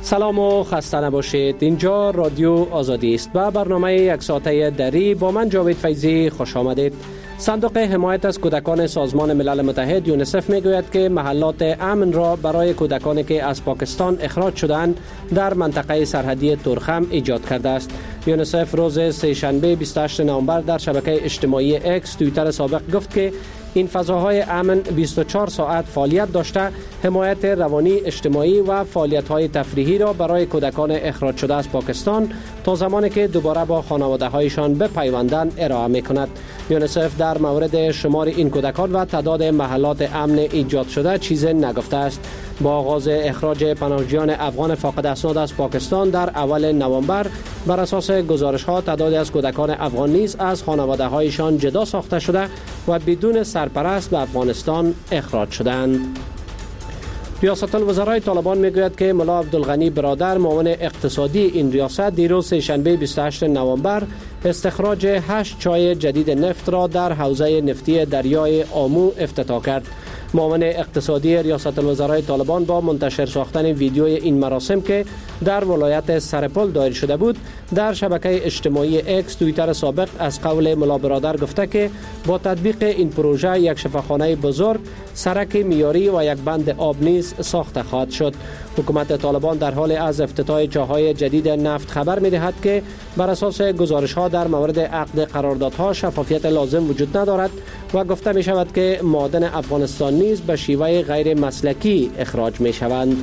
سلام و خسته نباشید. اینجا رادیو آزادی است و برنامه یک ساعته دری با من جاوید فیضی خوش آمدید. صندوق حمایت از کودکان سازمان ملل متحد یونیسف میگوید که محلات امن را برای کودکانی که از پاکستان اخراج شدند در منطقه سرحدی تورخم ایجاد کرده است. یونیسف روز سه‌شنبه 28 نوامبر در شبکه اجتماعی اکس توییتر سابق گفت که این فضاهای امن 24 ساعت فعالیت داشته حمایت روانی، اجتماعی و فعالیت‌های تفریحی را برای کودکان اخراج شده از پاکستان تا زمانی که دوباره با خانواده‌هایشان بپیوندند ارائه می‌کند. یونیسف در مورد شمار این کودکان و تعداد محلات امن ایجاد شده چیزی نگفته است. با آغاز اخراج پناهجویان افغان فاقد اسناد از پاکستان در اول نوامبر بر اساس گزارش‌ها تعدادی از کودکان افغان نیز از خانواده‌هایشان جدا ساخته شده و بدون سرپرست به افغانستان اخراج شدند. ریاست الوزرای طالبان میگوید که ملا عبدالغنی برادر معاون اقتصادی این ریاست دیروز سه‌شنبه 28 نوامبر استخراج 8 چای جدید نفت را در حوزه نفتی دریای آمو افتتاح کرد. معاون اقتصادی ریاست الوزرای طالبان با منتشر ساختن ویدیوی این مراسم که در ولایت سرپل دایر شده بود در شبکه اجتماعی اکس توییتر سابق از قول ملا برادر گفته که با تطبیق این پروژه یک شفاخانه بزرگ، سرک معیاری و یک بند آب نیز ساخته خواهد شد. حکومت طالبان در حال از افتتاح چاهای جدید نفت خبر می‌دهد که بر اساس گزارش‌ها در مورد عقد قراردادها شفافیت لازم وجود ندارد و گفته می‌شود که معادن افغانستان نیز به شیوه غیر مسلکی اخراج می‌شوند.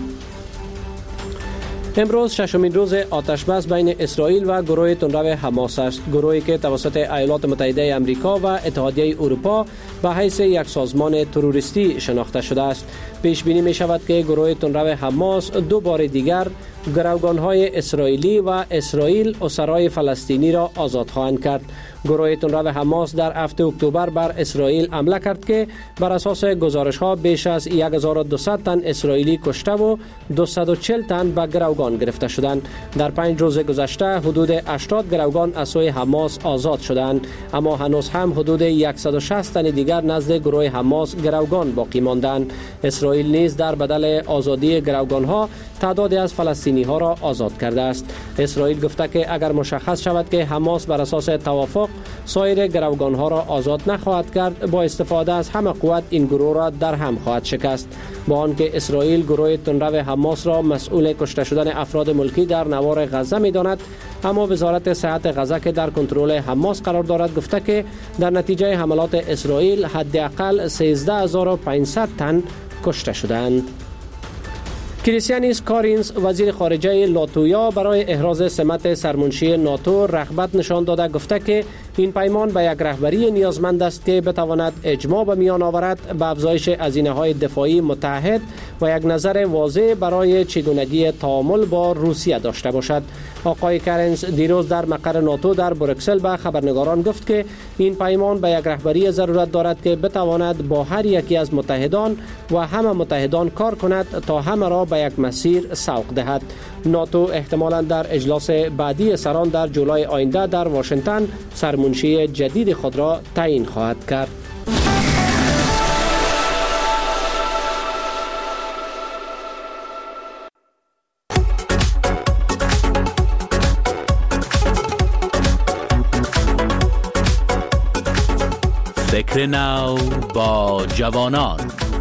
امروز ششمین روز آتش بس بین اسرائیل و گروه تندرو حماس است. گروهی که توسط ایالات متحده آمریکا و اتحادیه اروپا به حیث یک سازمان تروریستی شناخته شده است. پیش بینی می شود که گروه تندرو حماس دو بار دیگر گروگان‌های اسرائیلی و اسرائیل اسرای فلسطینی را آزاد خواهند کرد. گروه تندرو حماس در 7 اکتبر بر اسرائیل حمله کرد که بر اساس گزارش‌ها بیش از 1200 تن اسرائیلی کشته و 240 تن به گروگان گرفته شدند. در 5 روز گذشته حدود 80 گروگان از سوی حماس آزاد شدند، اما هنوز هم حدود 160 تن دیگر نزد گروه حماس گروگان باقی ماندند. اسرائیل نیز در بدل آزادی گروگان‌ها تعدادی از فلسطینی‌ها را آزاد کرده است. اسرائیل گفته که اگر مشخص شود که حماس بر اساس توافق سایر گروگان‌ها را آزاد نخواهد کرد، با استفاده از همه قوت این گروه را در هم خواهد شکست. با آنکه اسرائیل گروه تندرو حماس را مسئول کشته شدن افراد ملکی در نوار غزه می‌داند، اما وزارت صحت غزه که در کنترل حماس قرار دارد گفته که در نتیجه حملات اسرائیل حداقل 13500 تن کشته شدند. کریستیانیس کارینز وزیر خارجه لاتویا برای احراز سمت سرمنشی ناتو رغبت نشان داده گفته که این پیمان به یک رهبری نیازمند است که بتواند اجماع به میان آورد به افزایش هزینه‌های دفاعی متحد و یک نظر واضح برای چگونگی تعامل با روسیه داشته باشد. آقای کارینز دیروز در مقر ناتو در بروکسل به خبرنگاران گفت که این پیمان به یک رهبری ضرورت دارد که بتواند با هر یکی از متحدان و همه متحدان کار کند تا همه را به یک مسیر سوق دهد. ناتو احتمالاً در اجلاس بعدی سران در جولای آینده در واشنگتن سرمنشی جدید خود را تعیین خواهد کرد. فکر نو با جوانان.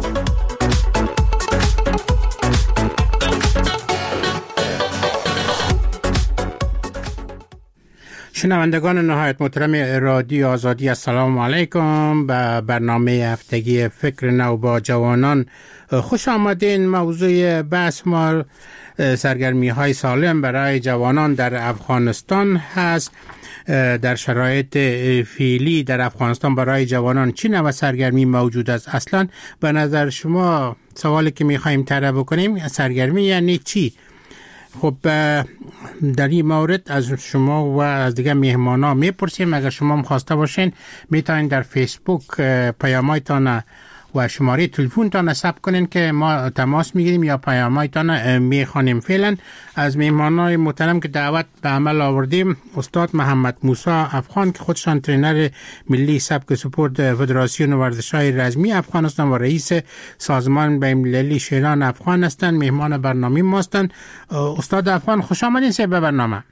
شنوندگان نهایت محترم رادیو آزادی، السلام علیکم. به برنامه هفتگی فکر نو با جوانان خوش آمدین. موضوع بحث ما سرگرمی های سالم برای جوانان در افغانستان هست. در شرایط فعلی در افغانستان برای جوانان چی نوع سرگرمی موجود است؟ اصلا به نظر شما سوالی که میخوایم طرح بکنیم، سرگرمی یعنی چی؟ خب در این مورد از شما و از دیگه مهمانا میپرسیم. اگر شما خواسته باشین میتونین در فیسبوک پیامایتان و شماره تلفن تان ثبت کنین که ما تماس میگیریم یا پیامایتان میخوانیم. فعلا از مهمانای محترم که دعوت به عمل آوردیم استاد محمد موسی افغان که خودشان ترینر ملی سبک سپورت فدراسیون ورزش‌های رزمی افغانستان و رئیس سازمان بین‌المللی شیران افغان هستند مهمان برنامه ما هستند. استاد افغان خوش آمدین به برنامه.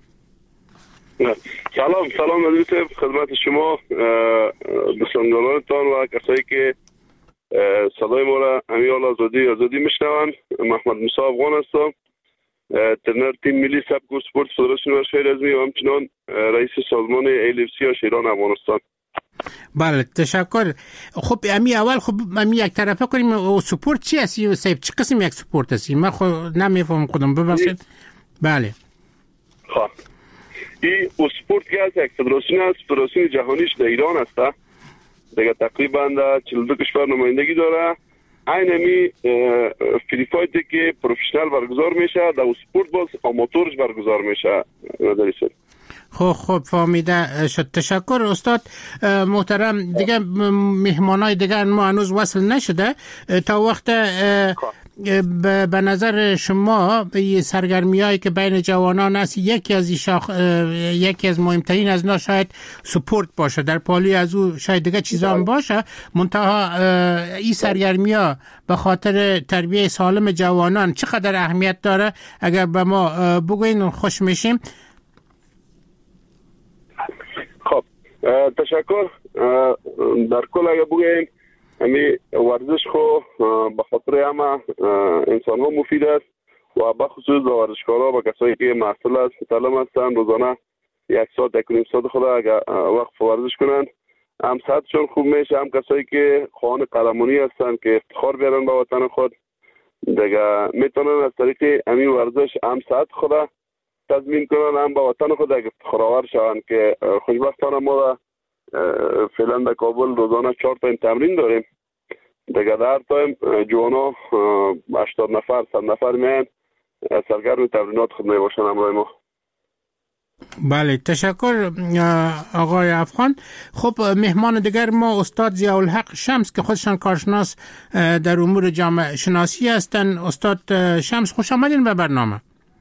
سلام عزیز خدمت شما بسندگانانتان و کسایی که صدای ما را امیال آزادی میشنوند. محمد موسی افغان هستم، ترینر تیم ملی سبک و سپورت فدراسیون ورزش‌های رزمی و همچنان رئیس سازمان ALFC یا شیران افغانستان. بله تشکر. خب اول امی یک طرفه کنیم سپورت چی هستی صاحب؟ چه قسم یک سپورت هستی؟ من خود نمیفهم خودم ببخشید. بله خب این سپورت که از یک فدراسیون است، فدراسیون جهانیش در ایران است دیگه، تقریبا در 42 کشور نمایندگی داره. اینمی فری فایتی که پروفشنال برگزار میشه در سپورت باز آماتورش برگزار میشه. خب فهمیده شد. تشکر استاد محترم. دیگه مهمانای دیگه ما هنوز وصل نشده. تا وقت به نظر شما سرگرمی هایی که بین جوانان است یکی از مهمترین از اینا شاید سپورت باشه، در پالی از او شاید دیگه چیزا هم باشه، منتها این سرگرمی ها به خاطر تربیت سالم جوانان چقدر اهمیت داره اگر به ما بگوین خوش میشیم. خب تشکر. در کل اگر بگویم همی ورزش خو به خاطر همه انسان ها مفید است و به خصوص ورزشکارا و کسایی که محصل است متعلم هستند روزانه 1 ساعت 1.5 ساعت خود اگر وقت ورزش کنند هم صحتشون خوب میشه، هم کسایی که خواهان قهرمانی هستند که افتخار بیارن به وطن خود دیگه میتونن از طریق همین ورزش هم صحت خود تضمین کنن، هم به وطن خود افتخار آور شوند که خوشبختانه ما فعلا در کابل روزانه 4 تایم تمرین داریم دیگه. در تایم جوانا 80 نفر 100 نفر میان سرگرم تمرینات خود میباشن همراه ما. بله تشکر آقای افغان. خب مهمان دیگر ما استاد ضیاءالحق شمس که خودشان کارشناس در امور جامعه شناسی هستند. استاد شمس خوش آمدین به برنامه.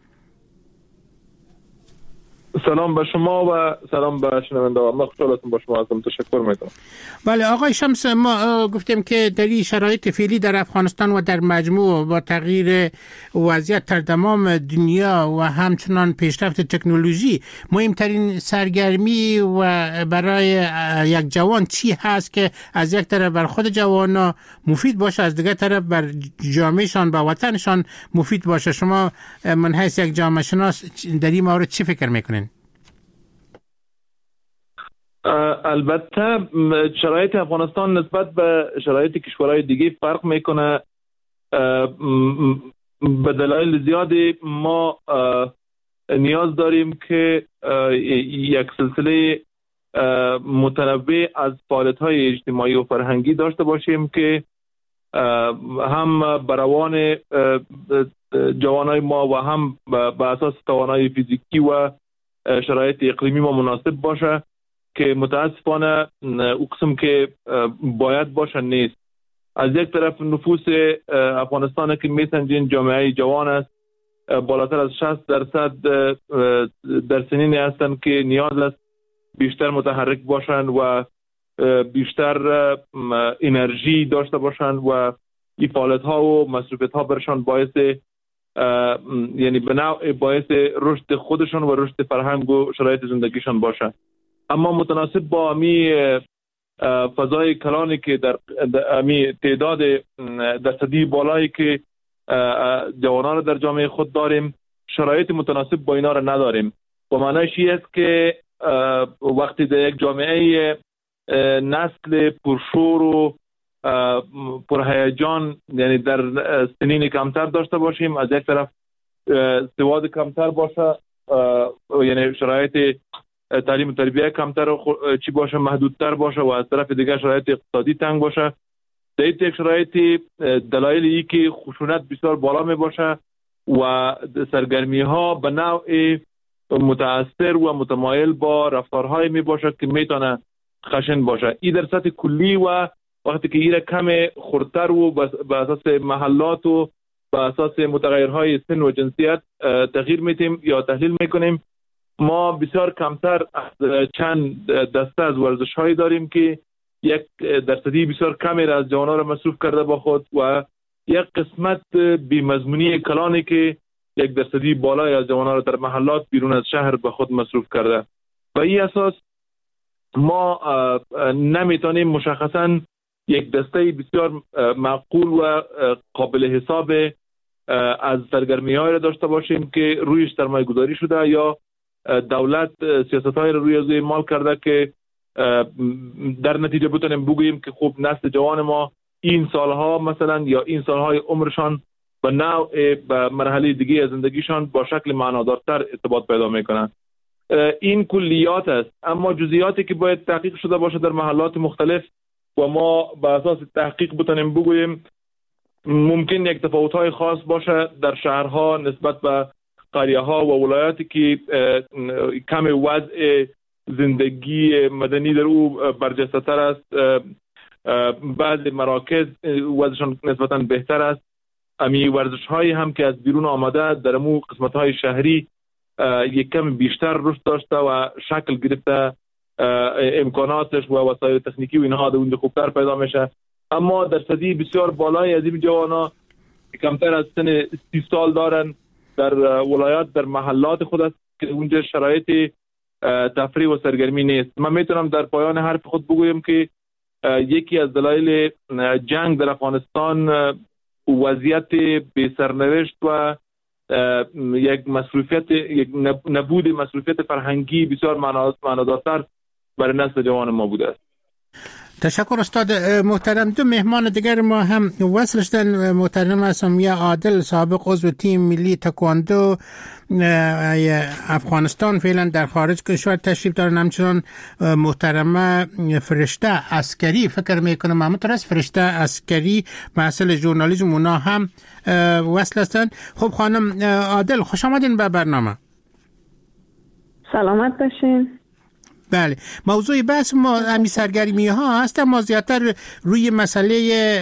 سلام به شما و سلام به شنوندگان. من خوشحال هستم با شما هستم. تشکر میکنم. بله آقای شمس، ما گفتیم که در این شرایط فعلی در افغانستان و در مجموع با تغییر وضعیت در تمام دنیا و همچنان پیشرفت تکنولوژی مهمترین سرگرمی و برای یک جوان چی هست که از یک طرف بر خود جوانا مفید باشه، از دیگر طرف بر جامعهشان و وطنشان مفید باشه؟ شما من حیث یک جامعه شناس در این مورد چی فکر میکنین؟ البته شرایط افغانستان نسبت به شرایط کشورهای دیگه فرق میکنه. به دلایل زیادی ما نیاز داریم که یک سلسله متنوع از فعالیت‌های اجتماعی و فرهنگی داشته باشیم که هم بروان جوانای ما و هم به اساس توانایی فیزیکی و شرایط اقلیمی ما مناسب باشه که متاسفانه او قسم که باید باشه نیست. از یک طرف نفوس افغانستان که میسنجین جامعه جوان است، بالاتر از 60% در سنین هستند که نیاز است بیشتر متحرک باشند و بیشتر انرژی داشته باشند و این فعالیت ها و مصروفیت ها برشان باعث یعنی به نوع باعث رشد خودشان و رشد فرهنگ و شرایط زندگیشان باشه. اما متناسب با امی فضای کلانی که در امی تعداد درصدی بالایی که جوانان در جامعه خود داریم، شرایط متناسب با اینا را نداریم. و معنیش این است که وقتی در یک جامعه نسل پرشور و پرهیجان یعنی در سنین کمتر داشته باشیم، از یک طرف سواد کمتر باشه، یعنی شرایط تعلیم و تربیت کمتر چی باشه، محدودتر باشه، و از طرف دیگر شرایط اقتصادی تنگ باشه. در این شرایط دلایل ای که خشونت بسیار بالا می باشه و سرگرمی ها به نوع متاثر و متمایل با رفتارهای می باشه که میتونه خشن باشه. این در سطح کلی و وقتی که ایره کم خردتر و به اساس محلات و به اساس متغیرهای سن و جنسیت تغییر میتیم یا تحلیل میکنیم. ما بسیار کمتر از چند دسته از ورزش هایی داریم که یک درصدی بسیار کمی را از جوانان را مصروف کرده با خود و یک قسمت بی‌مضمونی کلانی که یک درصدی بالای از جوانان را در محلات بیرون از شهر به خود مصروف کرده. و این اساس ما نمیتونیم مشخصا یک دسته بسیار معقول و قابل حساب از سرگرمی‌های را داشته باشیم که رویش سرمایه گذاری شده یا دولت سیاست‌های را روی از اعمال کرده که در نتیجه بتونیم بگوییم که خب نسل جوان ما این سالها مثلا یا این سالهای عمرشان به نوع به مرحله دیگه از زندگیشان با شکل معنادارتر ارتباط پیدا میکنن. این کلیات است، اما جزئیاتی که باید تحقیق شده باشه در محلات مختلف و ما به اساس تحقیق بتونیم بگوییم ممکن یک تفاوت‌های خاص باشه در شهرها نسبت به قریه‌ها و ولایاتی که کم وضع زندگی مدنی در او برجسته‌تر است. بعضی مراکز وضعشان نسبتاً بهتر است. امی ورزش‌هایی هم که از بیرون آمده در مو قسمت‌های شهری یک کم بیشتر رشد داشته و شکل گرفته، امکاناتش و وسایل تکنیکی و اینها در اون خوبتر پیدا میشه. اما درصدی بسیار بالای از این جوانا کمتر از سن 30 سال دارن در ولایات در محلات خود است که اونجا شرایط تفریح و سرگرمی نیست. من میتونم در پایان حرف خود بگویم که یکی از دلایل جنگ در افغانستان وضعیت بی سرنوشت و یک نبود مسئولیت فرهنگی بسیار معنادارتر برای نسل جوان ما بوده است. تشکر استاد محترم. دو مهمان دیگر ما هم وصل شدن. محترم سمیه عادل سابق عضو تیم ملی تکواندو افغانستان فعلا در خارج کشور تشریف دارن، همچنان محترمه فرشته عسکری فکر میکنم همونطور است، فرشته عسکری محصل ژورنالیسم اونا هم وصل هستن. خب خانم عادل خوش آمدین به برنامه. سلامت باشین. بله، موضوع بحث ما همین سرگرمی ها هست، ما زیادتر روی مسئله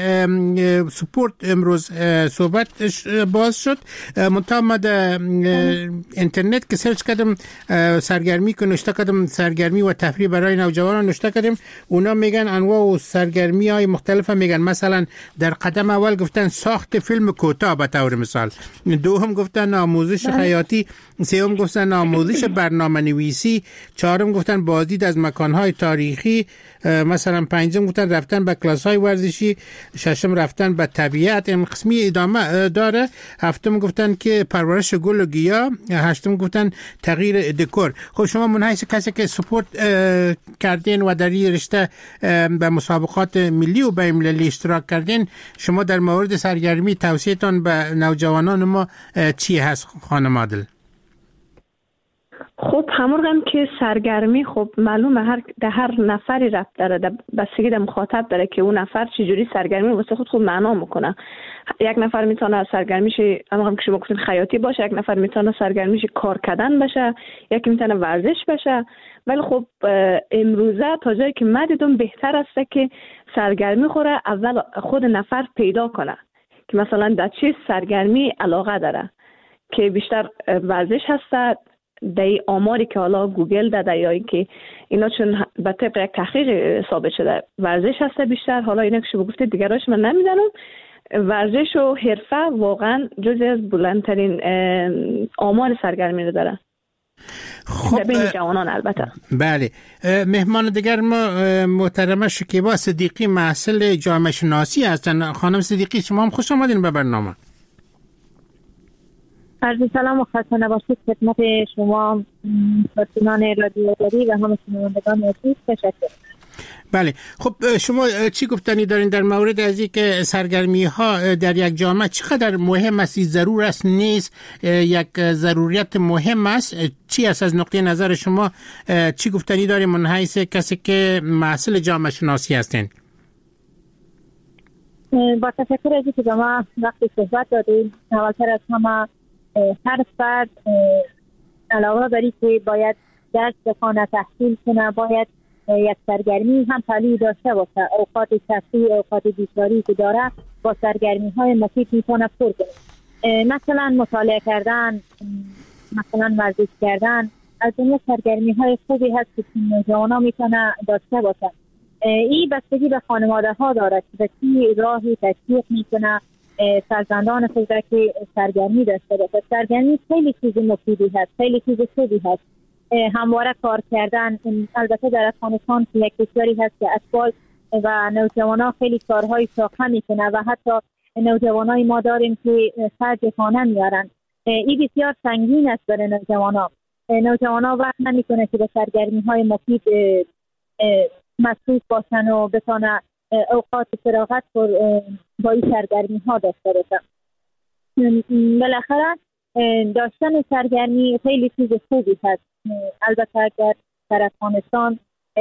سپورت امروز صحبت باز شد. منتها در اینترنت که سرچ کردم سرگرمی که نشته کردم سرگرمی و تفریح برای نوجوانان نشته کردم، اونا میگن انواع و سرگرمی های مختلف میگن. مثلا در قدم اول گفتن ساخت فیلم کوتاه به طور مثال، دوم گفتن آموزش خیاطی، سوم گفتن آموزش برنامه نویسی، چهارم گفتن بازدید از مکانهای تاریخی، مثلا پنجم گفتن رفتن به کلاس‌های ورزشی، ششم رفتن به طبیعت، این قسمی ادامه داره، هفتم گفتن که پرورش گل و گیاه، هشتم گفتن تغییر دکور. خب شما من حیث کسی که سپورت کردین و در این رشته به مسابقات ملی و بین‌المللی اشتراک کردین، شما در مورد سرگرمی توصیه‌تان به نوجوانان ما چی هست خانم عادل؟ خب همونم که سرگرمی خب معلومه هر نفری ربط داره، بستگی در مخاطب داره که اون نفر چجوری سرگرمی واسه خود معنا میکنه. یک نفر میتونه سرگرمیش همون که شما گفتین خیاطی باشه، یک نفر میتونه سرگرمیش کار کردن باشه، یکی میتونه ورزش باشه. ولی خب امروزه تا جایی که من دیدم بهتر است که سرگرمی خوره اول خود نفر پیدا کنه که مثلا در چه سرگرمی علاقه داره، که بیشتر ورزش هست در آماری که حالا گوگل داده یا اینکه اینا چون به طبق یک تحقیق ثابت شده ورزش هست بیشتر. حالا اینا که شما گفتید دیگراش من نمیدونم. ورزش و حرفه واقعا جزئی از بلندترین آمار سرگرمی رو داره. خب بین جوانان البته. بله، مهمان دیگر ما محترمه شکیبا صدیقی محصل جامعه شناسی هستن. خانم صدیقی شما هم خوش آمدین به برنامه. عرض سلام و خسته نباشید خدمت شما کارشناسان رادیو داری و همه شنوندگان عزیز. تشکر. بله، خب شما چی گفتنی دارین در مورد از اینکه سرگرمی ها در یک جامعه چقدر مهم است؟ ضرور است نیست یک ضروریت مهم است؟ چی است از نقطه نظر شما؟ چی گفتنی دارین من حیث کسی که محصل جامعه شناسی هستین؟ با تشکر از اینکه به ما وقتی صحبت دادید. اولتر از همه هر فرد علاوه بر اینکه باید درس بخونه تحصیل کنه، باید یک سرگرمی هم طالعی داشته باشه، اوقات تفریح، اوقات بیکاری که داره با سرگرمی های مفید میتونه پر کنه. مثلا مطالعه کردن، مثلا ورزش کردن از این سرگرمی های خوبی هست که نوجوانا میتونه داشته باشه. این بستگی به خانواده ها داره که به چی راهی تشویق میکنه فرزندان خود را که سرگرمی داشته باشه. سرگرمی خیلی چیز مفیدی هست، خیلی چیز خوبی هست. همواره کار کردن، البته در افغانستان که یک کشوری هست که اطفال و نوجوانا خیلی کارهای شاقه میکنه و حتی نوجوانای ما داریم که خرج خانه میارن. این بسیار سنگین است برای نوجوانا وقت نمیکنه که به سرگرمی های مفید مصروف باشن و بتونه اوقات فراغت با این سرگرمی ها داشته باشن. بالاخره داشتن سرگرمی خیلی چیز خوبی هست، البته اگر در افغانستان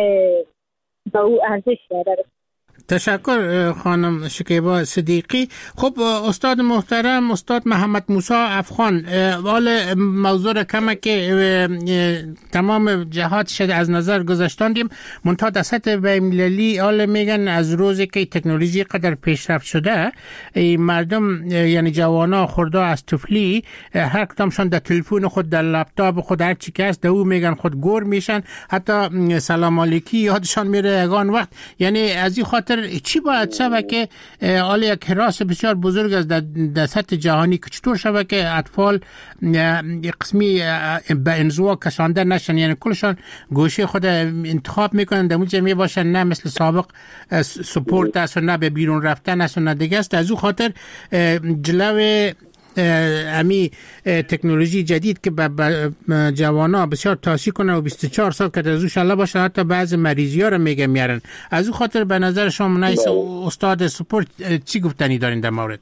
با او ارزش داره. تشکر خانم شکیبا صدیقی. خب استاد محترم، استاد محمد موسی افغان، حال موضوع را کمه که تمام جهات شد از نظر گذاشتاندیم، منتها در سطح بین‌المللی حال میگن از روزی که تکنولوژی قدر پیشرفت شده مردم یعنی جوانا خورده از طفلی هر کدامشان در تلفن خود، در لپتاپ خود، هر چی که است او میگن خود گور میشن، حتی سلام علیکی یادشان میره یگان وقت. یعنی از این خاطر چی باید شود که حال یک حراس بسیار بزرگ است در سطح جهانی که چطور شود که اطفال قسمی به انزوا کشانده نشن، یعنی کلشان گوشه خود انتخاب میکنن در اونجا می باشن، نه مثل سابق سپورت است و نه به بیرون رفتن است و نه دیگه است. از اون خاطر جلو امی تکنولوژی جدید که به جوانا بسیار تاثیر کنه و 24 سال که از اوش باشه، حتی بعض مریضی ها رو میارن. از اون خاطر به نظر شما نیست استاد سپورت چی گفتنی دارین در مورد؟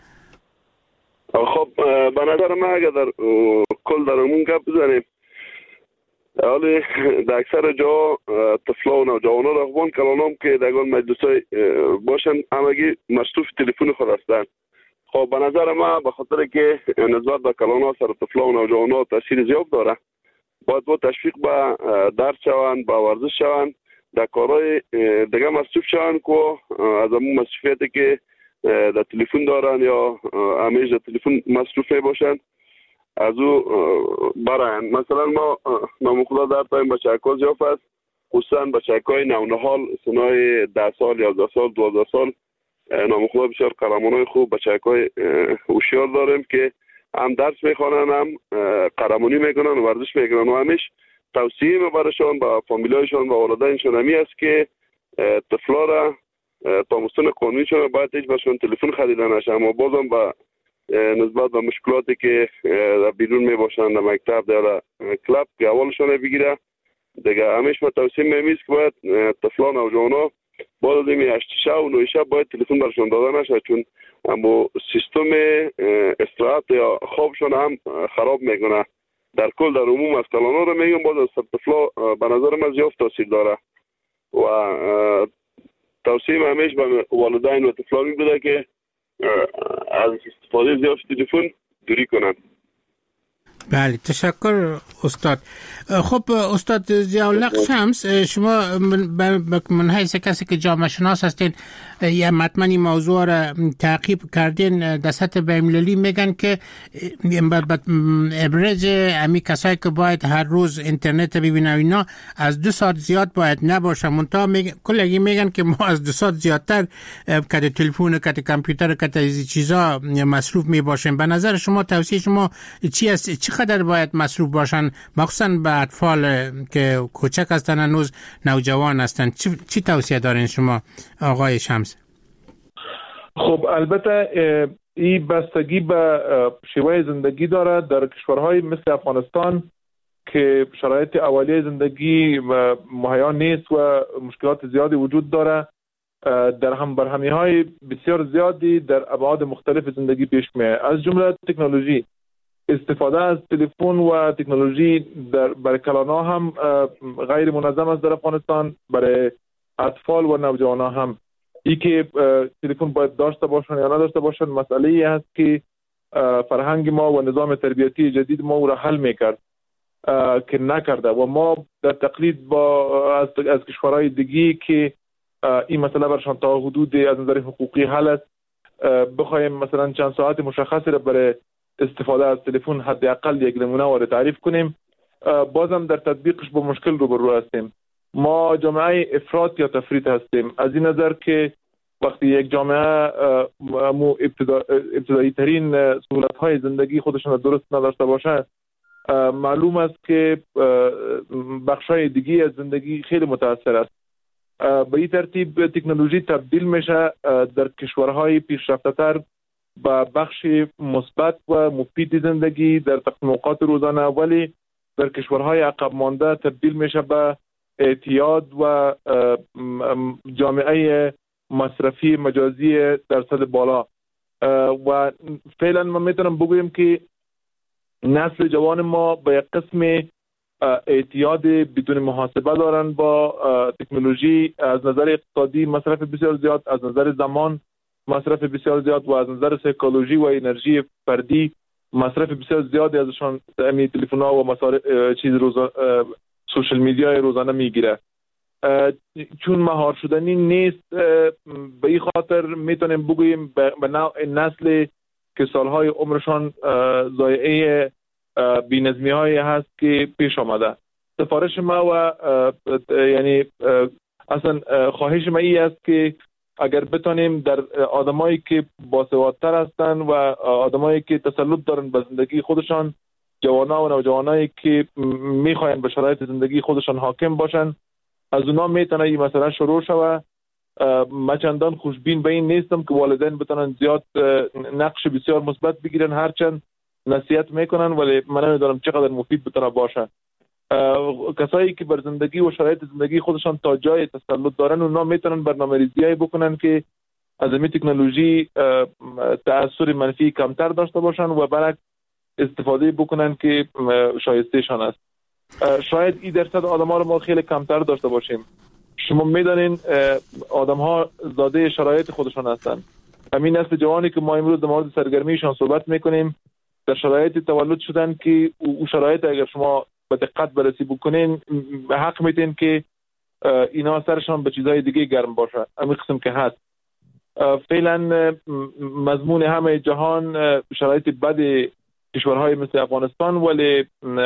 خب به نظر من اگر در کل در عموم گپ بزنیم، حالی در اکثر جا طفلا و نوجوانا را افغان کلانام که در اون مجلسای باشن همگی مصروف تلفن خود هستن. خب به نظر من به خاطر که نسبت به کلانا سر طفلا و نوجوانا تاثیر زیاد داره، باید با تشویق به درس شوند، به ورزش شوند، در کارهای دیگه مصروف شوند که از همون مصروفیتی که در تلفن دارن یا همیشه در تلفن مصروف باشند از او برن. مثلا ما نام خدا در تایم بچه‌ها زیاد است، خصوصا بچه‌های نونهال سنای 10 سال 11 سال 12 سال نام خدا بسیار قهرمانای خوب بچه‌های هوشیار داریم که هم درس میخوانن، هم قهرمانی میکنن و ورزش میکنن و همیش توصیه برایشان با فامیلایشان و والدینشان همی است که طفلا را تا مستند قانونیشان باید هیچ برشان تلفن خریده نشه، اما بازم با نسبت به مشکلاتی که بیرون میباشن در مکتب در کلاب که اولشان بگیره دیگه، همیش ما توصیه میمیست که باید طفلا نوجوانا بعد از این 8 شب و 9 شب باید تلفن برشان داده نشه، چون اما سیستم استراحت یا خوابشان هم خراب میکنه. در کل در عموم از کلانا رو میگم باز از طفلا به نظر من زیاد تاثیر داره و توصیه همیشه به والدین و طفلا می بوده که از استفاده زیاد تلفن دوری کنند. بله تشکر استاد. خب استاد ضیاءالحق شمس، شما من حیث کسی که جامعه شناس هستین یا مطمئنی موضوع را تعقیب کردین، در سطح بین‌المللی میگن که ابراز امی کسایی که باید هر روز اینترنت ببینن اینا از 2 ساعت زیاد باید نباشه، منتها کلگی میگن که ما از 2 ساعت زیادتر کد تلفن، کد کامپیوتر، کد از چیزا مصروف میباشیم. به نظر شما توصیه شما چی است؟ چقدر باید مصروف باشن، مخصوصا به اطفال که کوچک هستن هنوز نوجوان هستن؟ چی توصیه دارین شما آقای شمس؟ خب البته این بستگی به شیوه زندگی داره. در کشورهای مثل افغانستان که شرایط اولیه زندگی مهیا نیست و مشکلات زیادی وجود داره، در هم برهمی‌های بسیار زیادی در ابعاد مختلف زندگی پیش میاد، از جمله تکنولوژی. استفاده از تلفن و تکنولوژی برای کلانا هم غیر منظم است در افغانستان، برای اطفال و نوجوانان هم. ای که تلفن باید داشته باشن یا نداشته باشن مسئله ای هست که فرهنگ ما و نظام تربیتی جدید ما او را حل میکرد. که نکرده و ما در تقلید با از کشورهای دیگی که این مسئله برشان تا حدود از نظر حقوقی حل است بخوایم مثلا چند ساعت مشخصی را برای استفاده از تلفن حداقل یک نمونه وارد تعریف کنیم، بازم در تطبیقش با مشکل روبرو هستیم. ما جامعه افراط یا تفریط هستیم، از این نظر که وقتی یک جامعه ابتدایی ترین سهولت های زندگی خودشون درست نداشته باشه، معلوم است که بخش های دیگی از زندگی خیلی متاثر است. به این ترتیب تکنولوژی تبدیل میشه در کشورهای پیشرفته تر به بخش مثبت و مفید زندگی در تقنوقات روزانه، ولی در کشورهای عقب مانده تبدیل میشه به اعتیاد و جامعه مصرفی مجازی در سطح بالا. و فعلا ما میتونم بگویم که نسل جوان ما به یک قسم اعتیاد بدون محاسبه دارن با تکنولوژی، از نظر اقتصادی مصرف بسیار زیاد، از نظر زمان مصرف بسیار زیاد و از نظر سایکولوژی و انرژی فردی مصرف بسیار زیادی ازشان امی تلفن‌ها و سوشل میدیا روزانه میگیره. چون مهار شدنی نیست، به این خاطر میتونیم بگوییم به نوع نسل که سالهای عمرشان ضایعه بی‌نظمی هایی هست که پیش آمده. سفارش ما و یعنی اصلا خواهش ما ای است که اگر بتانیم در آدمایی که باسوادتر هستند و آدمایی که تسلط دارن به زندگی خودشان، جوانا و نوجوانایی که میخواین به شرایط زندگی خودشان حاکم باشن، از اونا میتونه این مسئله شروع شود. من چندان خوشبین به این نیستم که والدین بتونن زیاد نقش بسیار مثبت بگیرن، هرچند نصیحت میکنن، ولی من نمیدونم چقدر مفید بتونه باشه. کسایی که بر زندگی و شرایط زندگی خودشان تا جای تسلط دارن، اونا میتونن برنامه‌ریزی بکنن که از این تکنولوژی تأثیر منفی کمتر داشته باشن و برعکس استفاده بکنن که شایستهشان است. شاید این درصد آدم‌ها رو ما خیلی کمتر داشته باشیم. شما میدانین آدم‌ها زاده شرایط خودشان هستند. همین نسل جوانی که ما امروز در مورد سرگرمیشان صحبت میکنیم در شرایط تولد شدن که او شرایط اگر شما به دقت بررسی بکنین حق میدین که اینا سرشان به چیزهای دیگه گرم باشه. همین قسم که هست. فعلا مضمون همه جهان شرایط بد کشورهای مثل افغانستان، ولی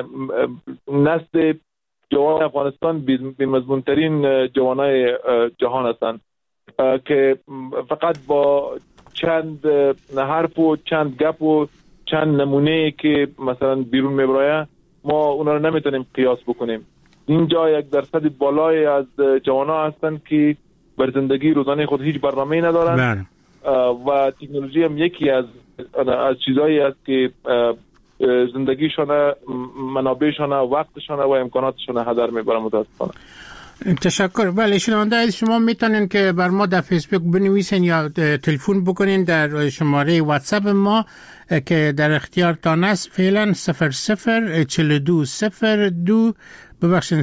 نسل جوان افغانستان بی‌مضمون ترین جوانای جهان هستند که فقط با چند حرف و چند گپ و چند نمونه که مثلا بیرون میبرایه ما اونا رو نمیتونیم قیاس بکنیم. اینجا یک درصد بالای از جوانا هستند که بر زندگی روزانه خود هیچ برنامه‌ای ندارن و تکنولوژی هم یکی از چیزایی است که زندگیشان، منابعشان، وقتشان و امکاناتشان هدر میبره. متاسفانه. تشکر. بله، شنونده شما میتونین که بر ما در فیسبوک بنویسین یا تلفن بکنین در شماره واتساپ ما که در اختیارتان است. فعلا 004202 ببخشید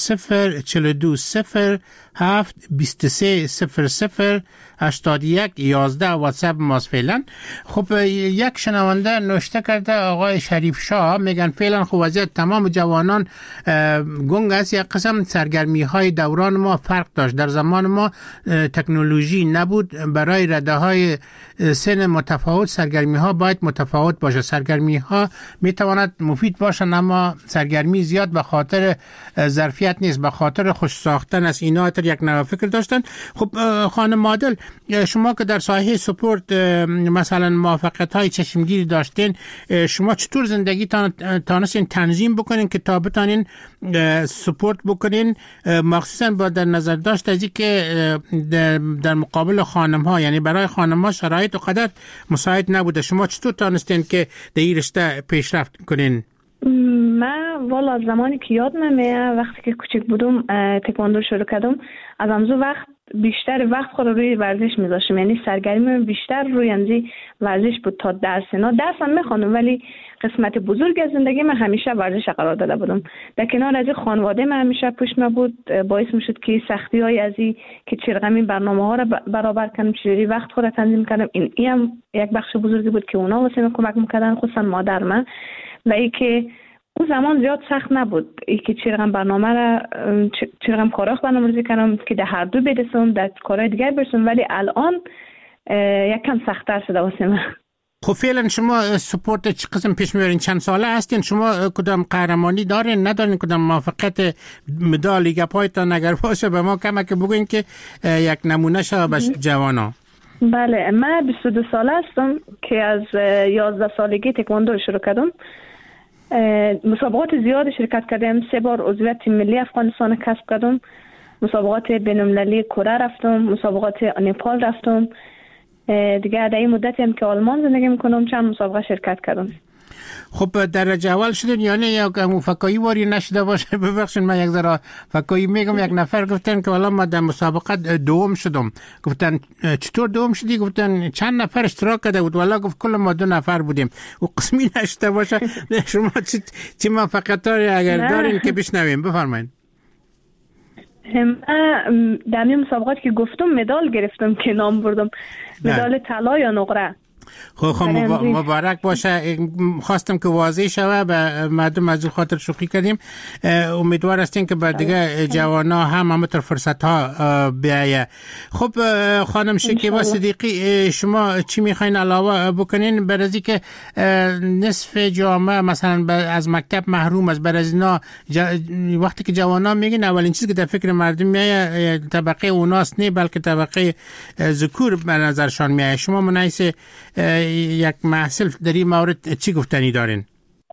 007230723111 واتساپ ماست فعلا. خب یک شنونده نوشته کرده، آقای شریف شاه میگن فعلا خب وضعیت تمام جوانان گنگ است. یک قسم سرگرمی های دوران ما فرق داشت. در زمان ما تکنولوژی نبود. برای رده های سن متفاوت سرگرمی ها باید متفاوت باشه. سرگرمی ها میتواند مفید باشن، اما سرگرمی زیاد به خاطر ظرفیت نیست، به خاطر خوش ساختن است. اینا تر یک نوع فکر داشتن. خب خانم عادل، شما که در ساحه سپورت مثلا موفقیت های چشمگیری داشتین، شما چطور زندگی تانستین تنظیم بکنین که تا بتانین سپورت بکنین، مخصوصا با در نظر داشت از که در مقابل خانم ها، یعنی برای خانم ها شرایط و قدر مساعد نبوده، شما چطور تانستین که در این رشته پیشرفت کنین؟ من والا از زمانی که یادم میاد وقتی که کوچک بودم تکواندو شروع کردم، از همزو وقت بیشتر وقت خود روی ورزش میذاشتم، یعنی سرگرمی بیشتر روی انزی ورزش بود تا درسم میخوانم، ولی قسمت بزرگ از زندگی من همیشه ورزش قرار داده بودم. در کنار از خانواده من همیشه پشت من بود، باعث میشد که سختی های ازی که چرغمی برنامه ها را برابر کنم، چجوری وقت خود را تنظیم کردم. این هم یک بخش بزرگی بود که اونا واسه من کمک میکردن، خصوصا مادر من، و ای که اون زمان زیاد سخت نبود که چرا برنامه را چرا کارا برنامه‌ریزی کردم که در هر دو برسم، در کارهای دیگر برسم، ولی الان یک کم سخت‌تر شده واسه من. خب فعلا شما سپورت چه قسم پیش میبرین؟ چند ساله هستین؟ شما کدام قهرمانی دارین؟ ندارین؟ کدام موفقیت مدال گپایتان اگر باشه به ما کمک بگوین که یک نمونه شه به جوانا. بله، من 22 ساله هستم که از 11 سالگی تکواندو شروع کردم. مسابقات زیاد شرکت کردم. 3 بار عضویت تیم ملی افغانستان کسب کردم. مسابقات بین‌المللی کره رفتم، مسابقات نپال رفتم. دیگه در این مدتی هم که آلمان زندگی میکنم چند مسابقه شرکت کردم. خب درجه اول شدین یعنی یک فکایی واری نشده باشه؟ ببخشید من یک ذره فکایی میگم. یک نفر گفتن که والا ما در مسابقه دوم شدم. گفتن چطور دوم شدی؟ گفتن چند نفر اشتراک کرده بود؟ والا گفت کل ما 2 نفر بودیم. و قسمی نشده باشه. شما چی موفقیت‌هایی اگر دارین که بشنویم بفرمایید. در این مسابقات که گفتم مدال گرفتم که نام بردم، مدال طلا یا نقره. خب مبارک باشه. خواستم که واضح شوه به مردم از خاطر شوخی کردیم. امیدوار هستیم که بعد دیگه جوانا هم همونطور فرصت ها بیایه. خب خانم شکیبا صدیقی، شما چی میخواین علاوه بکنین؟ برازی که نصف جامعه مثلا از مکتب محروم است، برای اینا وقتی که جوانا میگین اولین چیزی که در فکر مردم میایه طبقه اوناست نه بلکه طبقه ذکور به نظرشان میایه. شما منایس یک محصول در این مورد چی گفتنی دارین؟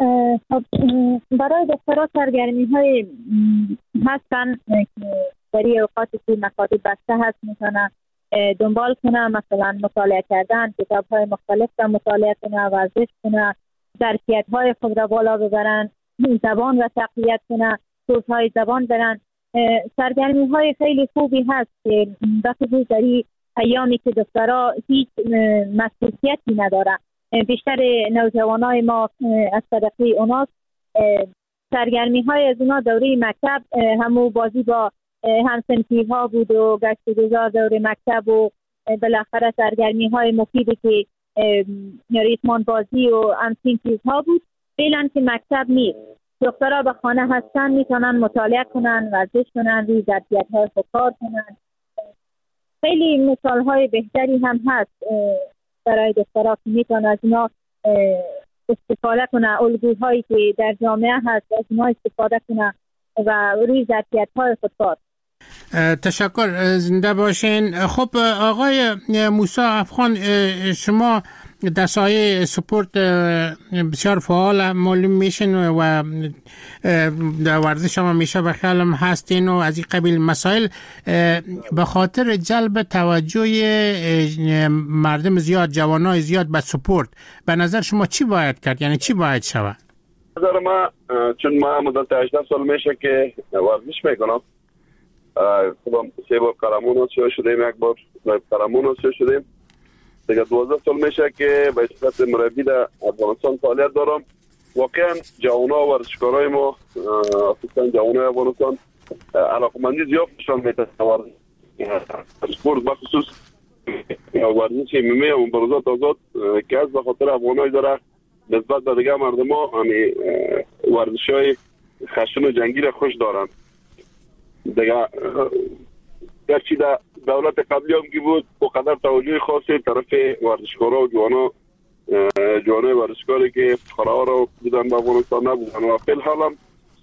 برای دخترها سرگرمی های هستن که در اوقاتی که مکاتب بسته هست میتونن دنبال کنن، مثلا مطالعه کردن، کتاب های مختلف را مطالعه کنن، ورزش کنن، ظرفیت های خود را بالا ببرن، زبان را تقویت کنن، کورس های زبان برن. سرگرمی های خیلی خوبی هست که بخصوص در این ایامی که دخترها هیچ مسئولیتی نداره. بیشتر نوجوانای ما از طرفی اوناست. سرگرمی های از اونا دوره مکتب همو بازی با همسنفی ها بود و گشت گذار دوره مکتب و بالاخره سرگرمی های مفیدی که ریتمان بازی و همچین چیزها بود. فعلا که مکتب نیست، دخترها به خانه هستن، میتونن مطالعه کنن، ورزش کنن، روی ظرفیت های خود کار کنن. خیلی مثال های بهتری هم هست برای دخترها که میتونن از اینا استفاده کنن، الگوهایی که در جامعه هست از اینا استفاده کنن و روی ظرفیت های خود کار. تشکر، زنده باشین. خب آقای موسی افغان، شما در سایه سپورت بسیار فعال معلوم میشین و در ورزش هم میشه به خیالم هستین و از این قبیل مسائل. به خاطر جلب توجه مردم زیاد، جوانای زیاد به سپورت، به نظر شما چی باید کرد؟ یعنی چی باید شود؟ نظر ما چون ما مدت 18 سال میشه که ورزش میکنم، خودم 3 بار قهرمان آسیا شدیم، 1 بار قهرمان آسیا شدیم. دیگه 12 سال میشه که به صورت مربی در افغانستان فعالیت دارم. واقعا جوان‌ها و ورزشکارای ما، خصوصا جوانای افغانستان، علاقمندی زیاد نشون میدن اسپورت، بخصوص ورزش MMA و مبارزات آزاد که از به خاطر افغانای داره نسبت به دیگه مردم‌ها همین ورزش‌های خشن و جنگی را خوش دارن. دیگه گرچه در دولت قبلی هم که بود و قدر توجه خاصی طرف ورزشکارا و جوانای ورزشکاری که خراها را بودن به افغانستان نبودن و فیل حال هم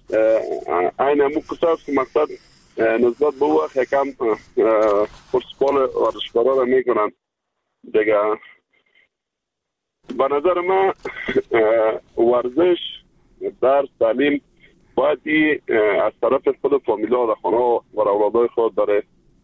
این همون قصه است که مقصد نسبت به وقت یکم پرسپال ورزشکارا را میکنن. دیگه به نظر من ورزش، درس، تعلیم باید از طرف خود فامیلا در خانه و اولادای خود داره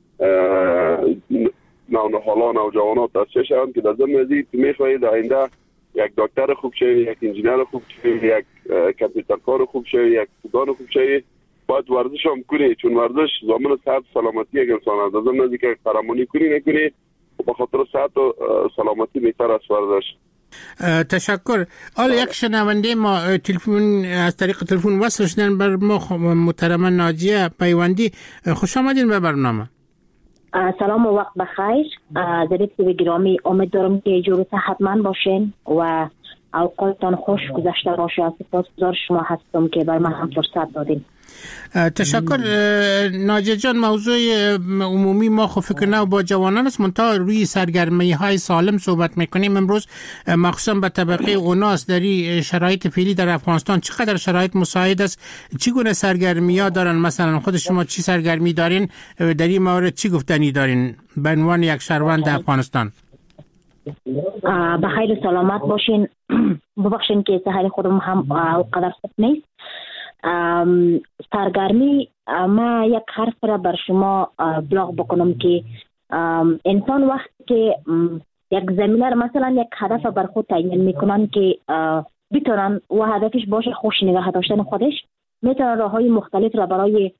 نونهالان و جوانات تاسیس شوند که در ضمن از این میخواهید آینده یک دکتر خوب شوی، یک انجینر خوب شوی، یک کامپیوترکار خوب شوی، یک سودان خوب شوی، باید ورزش هم کنی، چون ورزش ضامن صحت سلامتی یک انسان است. در ضمن از اینکه قهرمانی کنی نکنی به خاطر صحت و سلامتی بهتر است ورزش. تشکر. حالا یک شنونده ما تلفن از طریق تلفن وصل شدن بر ما، محترم ناجیه پیوندی. خوش آمدین به برنامه. سلام و وقت بخیر. ضریب گرامی، امید دارم که جور صحتمند باشین و اوقاتتان خوش گذشته باشه. سپاسگزار شما هستم که بر من هم فرصت دادین. تشکر ناجیه جان. موضوع عمومی ما خب فکر نو با جوانان است، منتها روی سرگرمی های سالم صحبت میکنیم امروز، مخصوصا به طبقه اوناس. در شرایط فعلی در افغانستان چقدر شرایط مساعد است؟ چگونه سرگرمی ها دارن؟ مثلا خود شما چی سرگرمی دارین؟ در این مورد چی گفتنی دارین به عنوان یک شهروند افغانستان؟ بخیر و سلامت باشین. ببخشین که سحر خودم هم قدر خوب نیست. سرگرمی، ما یک حرف را بر شما بلاغ بکنم که انسان وقتی که یک زمینه را مثلا یک هدف بر خود تعیین میکنن که بتونن و هدفش باشه خوش نگاه داشتن خودش، میتونن راههای مختلف را برای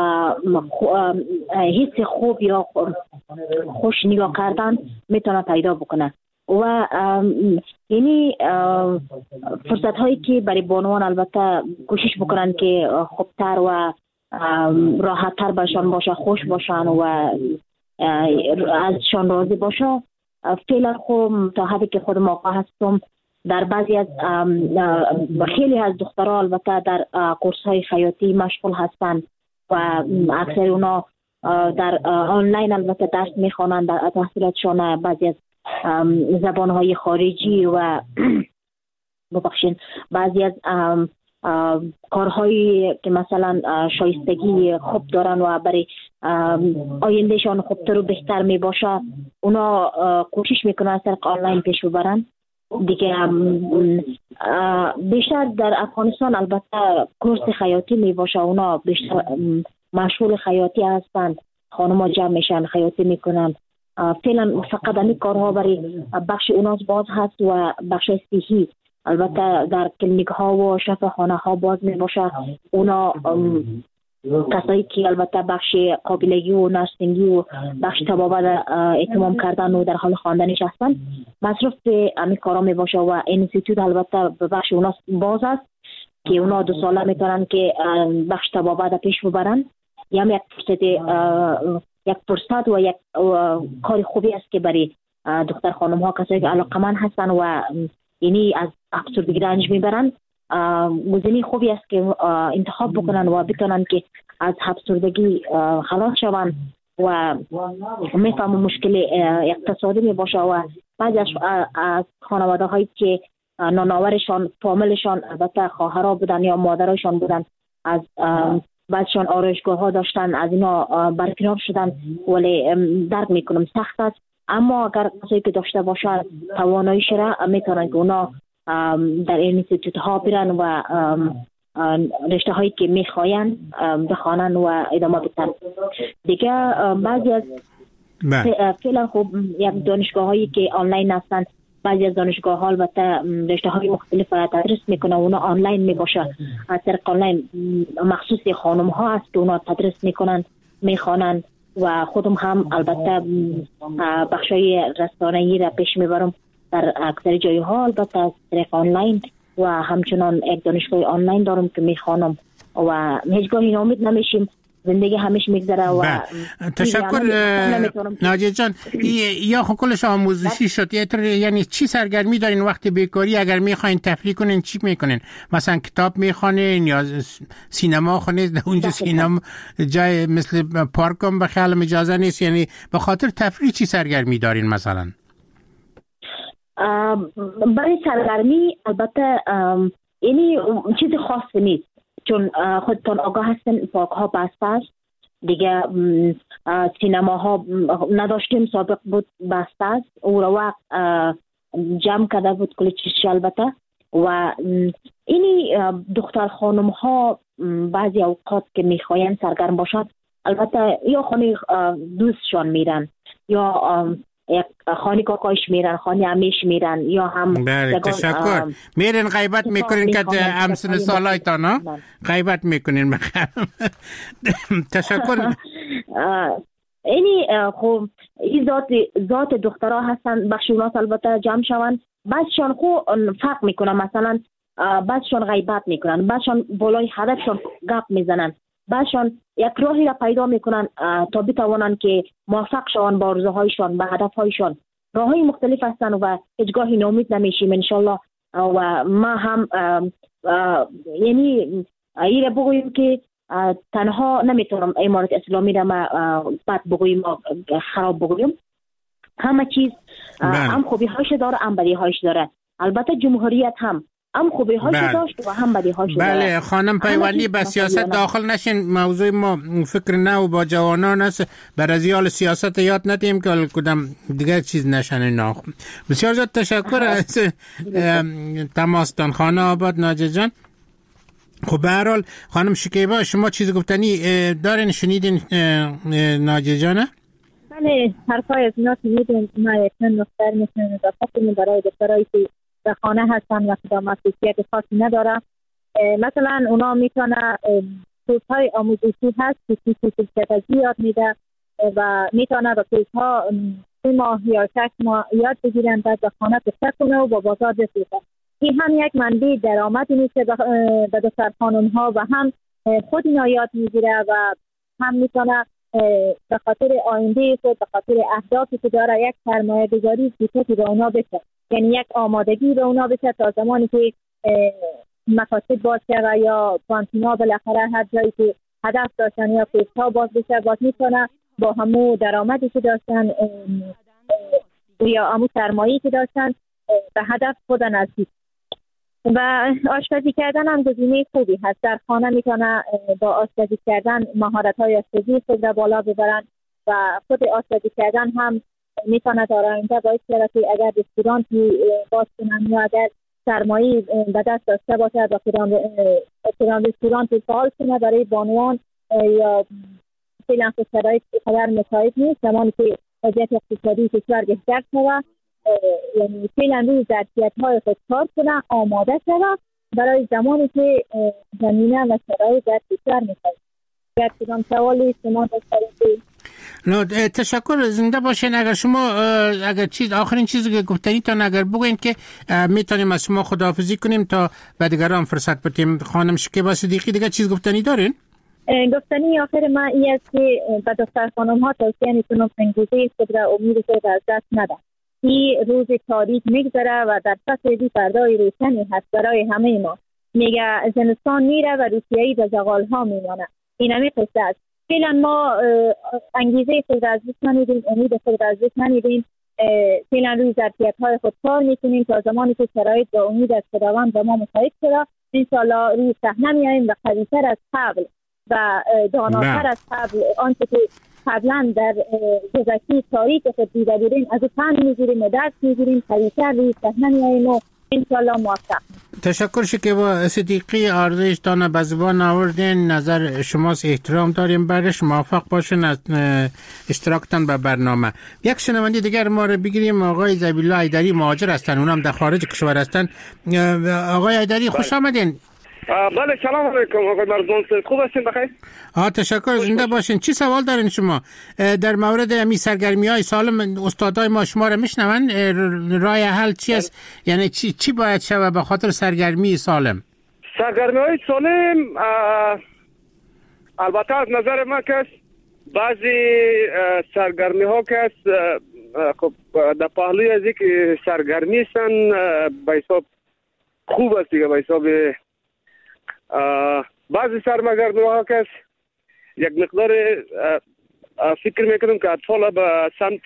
حس خوب یا خوش نگاه کردن میتونن پیدا بکنن. و یعنی فرصت هایی که برای بانوان البته کوشش بکنن که خوبتر و راحت تر برشان باشه، خوش باشن و ازشان راضی باشه. فعلا خب تا حدی که خودم آقا هستم در بعضی از خیلی از دخترها البته در کورس های خیاطی مشغول هستن و اکثر اونا در آنلاین البته درس میخوانند در تحصیلاتشان بعضی از زبانهای خارجی و ببخشید بعضی از کارهایی که مثلا شایستگی خوب دارن و برای آیندهشان خوبتر و بهتر می باشه اونا کوشش میکنن از طریق آنلاین پیش ببرن دیگه. بیشتر در افغانستان البته کورس خیاطی می باشه، اونا بیشتر مشغول خیاطی هستند، خانم‌ها جمع میشن خیاطی میکنن. فعلا فقط این کارها برای بخش اوناس باز هست و بخش صحی البته در کلینیک ها و شفاخانه ها باز می باشه. اونا کسایی که البته بخش قابلگی و نرسینگی و بخش طبابت اتمام کردن و در حال خواندنش هستن مصروف به همین کارا می باشه و انستیتوت البته به بخش اوناس باز است که اونا 2 ساله میتونن که بخش طبابت پیش ببرن. یک فرصت و یک کار خوبی است که برای دختر خانم ها کسایی که علاقمند هستن و یعنی از افسردگی رنج میبرن گزینه خوبی است که انتخاب بکنن و بتونن که از افسردگی خلاص شون و میفهمم مشکل اقتصادی می باشه و بعضی از خانواده هایی که نانآورشان فامیلشان البته خواهرها بودن یا مادرشان بودن از بعضشان آرایشگاه ها داشتن از اینا برکنار شدن، ولی درک میکنم سخت است. اما اگر کسایی که داشته باشن تواناییش را میتونن که اونا در اینستیتوت ها برن و رشته هایی که میخواین بخوانن و ادامه بدن دیگه. بعضی از فعلا خب یک دانشگاه هایی که آنلاین هستن، بعضی از دانشگاه ها البته رشته های مختلف را تدریس میکنه، اونا آنلاین میباشه. از طریق آنلاین مخصوص خانم ها هست که اونا تدریس میکنن میخوانن و خودم هم البته بخشای رسانه‌ای را پیش میبرم در اکثر جای ها البته از طریق آنلاین و همچنان یک دانشگاه آنلاین دارم که میخوانم و هیچگاهی ناامید نمیشیم، زندگی همیشه میگذره. و تشکر ناجیه جان. یا کلش آموزشی شد، یعنی چی سرگرمی دارین وقتی بیکاری؟ اگر میخواین تفریح کنین چی میکنین؟ مثلا کتاب میخوانین یا سینما خونید؟ اونجا سینما جای مثل پارک هم به خیالم اجازه نیست، یعنی به خاطر تفریح چی سرگرمی دارین مثلا؟ برای سرگرمی البته یعنی چیز خاصی نیست، چون خودتان آگاه هستن پارک ها بسته است دیگه. سینما ها نداشتیم، سابق بود بسته است، او را وقت جمع کرده بود کلی چیزش البته. و اینی دختر خانم ها بعضی اوقات که میخواین سرگرم باشد البته یا خانه دوستشان میرن یا یک خانه کاکایش میرن، خانه امیش میرن یا هم تشکر میرن غیبت میکنین که همسن سالایتان ها غیبت میکنین بخیر. تشکر. اینی خب این ذات دخترها هستن، بخشی اوناس البته جمع شون، بعضشان خب فرق میکنن، مثلا بعضشان غیبت میکنن، بعضشان بالای هدفشان گپ میزنن، بعضشان یک راهی را پیدا میکنن تا بتوانن که موفق شوند با آرزوهایشان، با هدفهایشان. راههای مختلف هستن و هیچگاهی ناامید نمیشیم. انشالله و ما هم یعنی ایره بگوییم که تنها نمیتونم امارت اسلامی را ما بد بگوییم خراب بگوییم. همه چیز هم خوبی هاش داره هم بدی هاش داره. البته جمهوریت هم خوبی هاش داشت و هم بدی هاش داره. بله خانم پیوندی به سیاست داخل نشین. موضوع ما فکر نو با جوانان است. بر ازیال سیاست یاد ندیم که کدام دیگه چیز نشن اینا. بسیار زیاد تشکر از تماستان. خانه آباد ناجی جان. خب به هر حال خانم شکیبا شما چیز گفتنی دارین؟ شنیدین ناجی جانه؟ بله حرفای از اینا شنیدیم. ما یکن نختر میکنیم اضافه برای دکترهایی که در خانه هستن و کدام مسئولیت خاصی نداره. مثلا اونا میتونه کورس‌های آموزشی هست که فیزیک یاد میده و میتونه با کورس‌ها 3 ماه یا 6 ماه یاد بگیرن بعد به خانه تشکر کنه و با بازار بفروشه. این هم یک منبع درآمدی میشه به دختر خانم‌ها و هم خود اینا یاد میگیره و هم میتونه به خاطر آینده خود به خاطر اهدافی که داره یک سرمایه گذاری کوچکی به اونا بشه، یعنی یک آمادگی به اونا بشه تا زمانی که مکاتب باشه و یا کانتینا بالاخره هر جایی که هدف داشتن یا کورس‌ها باز بشه باز میتونه با همون درآمدی که داشتن یا همون سرمایه‌ای که داشتن به هدف خود نزدیک. و آشپزی کردن هم گزینه خوبی هست. در خانه میتونه با آشپزی کردن مهارت‌های آشپزی خود را بالا ببرن و خود آشپزی کردن هم میتونه در آینده باعث بشه که اگر رستورانتی باز کنن یا اگر سرمایه به دست داشته باشه و کدام رستورانتی فعال کنه برای بانوان یا فعلا شرایط خبر مساعد نیست. زمانی که وضعیت اقتصادی کشور بهتر شود یعنی فعلا روی ظرفیت‌های خود کار کنه، آماده شود برای زمانی که زمینه و شرایط در کشور می‌خواد. اگر کدام سوالی شما داشتید؟ نه تشکر، زنده باشین. اگر شما اگر آخرین چیزی که گفتنی تا اگر بگوین که میتونیم از شما خداحافظی کنیم تا به دیگران فرصت بدیم. خانم شکیبا صدیقی دیگه چیز گفتنی دارین؟ گفتنی آخر ما این است که به دختر خانم‌ها توصیه میکنم انگیزه خود را امید خود از دست ندن. این روز تاریک میگذره و در فصل فردای روشنی هست برای همه ما. میگه زمستان میره و روسیایی به زغال ها میمانه. این همه قصه است. فعلا ما انگیزه خود از دست نمیدیم، امید خود از دست نمیدیم. فعلا روی ظرفیت های خود کار میکنیم تا زمانی که شرایط و امید از خداوند به ما مساعد شده انشالله روی صحنه میاییم و قوی‌تر از قبل و داناتر از قبل آنچه که قبلا در گذشته تاریخ خود دیده بودیم از پند میگیریم و درس میگیریم، قوی‌تر روی صحنه میاییم و انشالله موفق. تشکر شکیبا صدیقی، آرزویتان به زبان آوردین. نظر شماست، احترام داریم برش. موفق باشین از اشتراکتان به برنامه. یک شنونده دیگر ما رو بگیریم. آقای زبیلا ایدری مهاجر هستن، اونم در خارج کشور هستن. آقای ایدری خوش آمدین. بله سلام علیکم آقای مرزون، خوب هستین؟ بخیر. تشکر، زنده باشین. چی سوال دارین شما در مورد امی سرگرمی‌های سالم؟ استادای ما شما رو میشنون. راه حل چی است؟ یعنی چی باید شود به خاطر سرگرمی سالم؟ سرگرمی‌های سالم البته از نظر من که بعضی سرگرمی‌ها که خب در پهلوی از اینکه سرگرمی هستن به حساب خوب است دیگه. به حساب بعضی سرگرمی‌ها که یک مقدار فکر میکنم که اطفال به سمت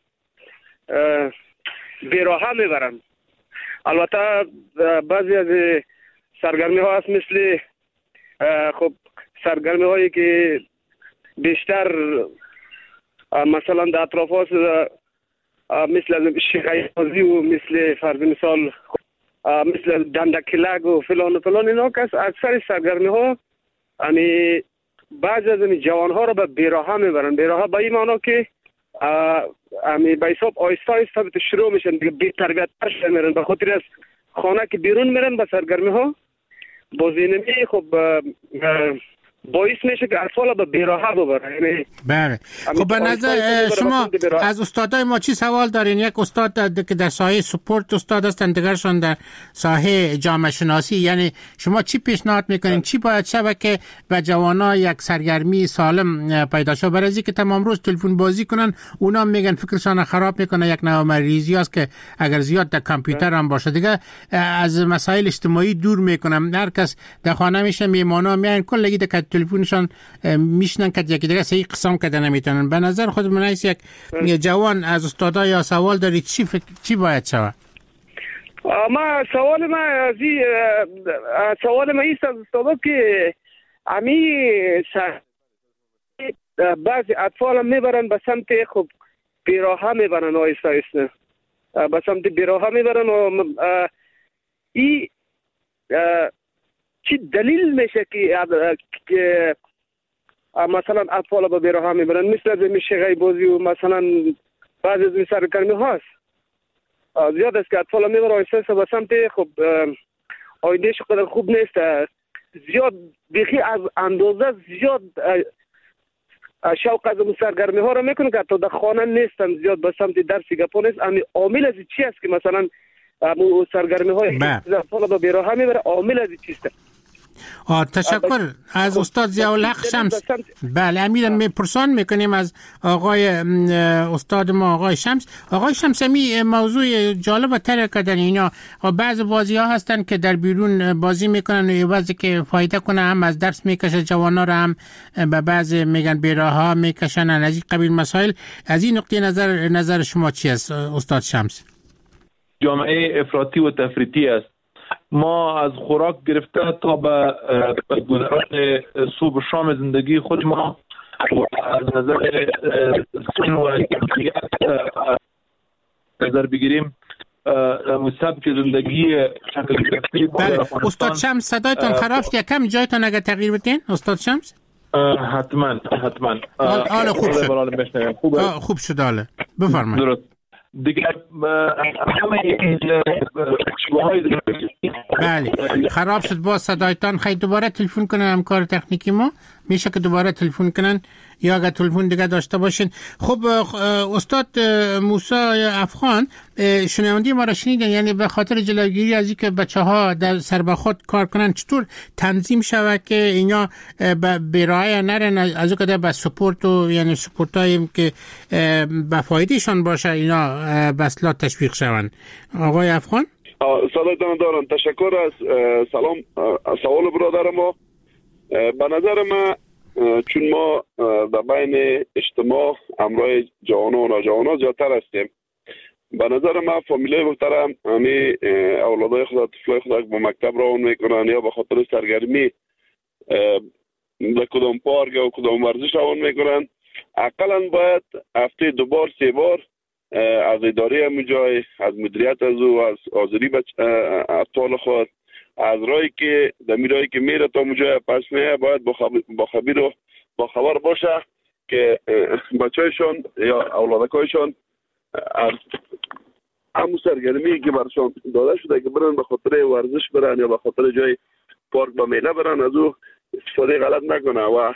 بیراهه میبرن. البته بعضی از سرگرمی ها هست مثل خب سرگرمی هایی که بیشتر مثلا در اطراف هست مثل شیخایی و مثل فرض مثال مثل دندکلک و فلان اینا که اکثر سرگرمی ها یعنی بعضی از این جوان ها رو به بیراهه میبرن. بیراهه به این معنی که به حساب آیسته آیسته شروع میشن دیگه، بی تربیت تر میرن. به خاطر از خانه که بیرون میرن به سرگرمی ها بازینمی. خب باعث میشه که اطفال به بیراهه ببره. یعنی بله. خب به نظر شما از استادای ما چی سوال دارین؟ یک استاد که در ساحه سپورت استاد هستن، دیگرشون در ساحه جامعه شناسی، یعنی شما چی پیشنهاد میکنین؟ چی باید شود که به جوانا یک سرگرمی سالم پیدا شه؟ برای اینکه تمام روز تلفن بازی کنن، اونا میگن فکرشان خراب میکنه، یک نوع مریضی است که اگر زیاد در کامپیوتر هم باشه دیگه از مسائل اجتماعی دور میکنم. هر کس در خانه میشه، میمانا میان کلگی در تلفنشان میشنن که یکی دیگه صحیح قسم کردن نمیتونن. به نظر خود من یک جوان از استادا یا سوال دارید چی باید شود؟ ما سوال ما ایست از استادا که بعضی اطفال هم میبرن به سمت خب بیراهه میبرن، آیسته آیسته به سمت بیراهه میبرن و چی دلیل میشه که مثلا اطفال به بیراهه میبرن؟ مثل از شیغای بازی و مثلا بعضی از این سرگرمی هاست زیاد است که اطفال میبرن آیسته به سمت خب آیدهش قدر خوب نیست، زیاد بیخی از اندازه زیاد شوق از سرگرمی ها رو میکنه که حتی در خانه نیستن، زیاد به سمت درسی گپا نیست. عامل از چی است که مثلا سرگرمی های اطفال به بیراهه میبره؟ عامل از چیست؟ تشکر از استاد ضیاءالحق شمس. بله امیر میپرسان میکنیم از آقای استاد ما آقای شمس. آقای شمس، می موضوع جالب تر کردن اینا. بعض بازی ها هستن که در بیرون بازی میکنن و بعضی که فایده کنه، هم از درس میکشه جوانا رو، هم به بعض میگن بیراها میکشن، از این قبیل مسائل. از این نقطه نظر شما چی است استاد شمس؟ جامعه افراطی و تفریطی است. ما از خوراک گرفته تا به گذران صبح و شام زندگی خود ما از نظر سن و نظر بگیریم سبک زندگی شکل گرفته. بله استاد شمس صدایتان خراب شد، یکم جایتان اگر تغییر بدین استاد شمس. حتما حالا خوب شد حالا بفرمایید. درست دیگه همه بله خراب شد با صدایتان. خیلی دوباره تلفن کنن همکار تکنیکی ما، میشه که دوباره تلفن کنن یا اگر تلفن دیگه داشته باشین. خب استاد موسی افغان، شنوندی ما را شنیدن، یعنی به خاطر جلوگیری از اینکه بچه‌ها در سر به خود کار کنن چطور تنظیم شود که اینا به راه نرن، از اون به سپورت و یعنی سپورتایی که به فایدهشان باشه اینا به اصلاح تشویق شوند؟ آقای افغان سلام دارم. تشکر از سوال برادر ما. به نظر ما چون ما در بین اجتماع همراه جوان و نوجوان زیادتر هستیم، به نظر من فامیلای محترم همی اولادای خود، طفلای خود با مکتب روان میکنن یا به خاطر سرگرمی در کدام پارک یا کدام ورزش روان میکنن، اقلا باید هفته 2 بار 3 بار از اداره همون جای، از مدیریت از او، از حاضری اطفال خود، از راهی که دمیرایی که میره تا اونجا پس میه، باید با خبر باشه که بچه‌شون یا اولادکایشون از همون سرگرمی که برشان داده شده که برن به خاطر ورزش برن یا به خاطر جای پارک با میله برن، از او استفاده غلط نکنه. و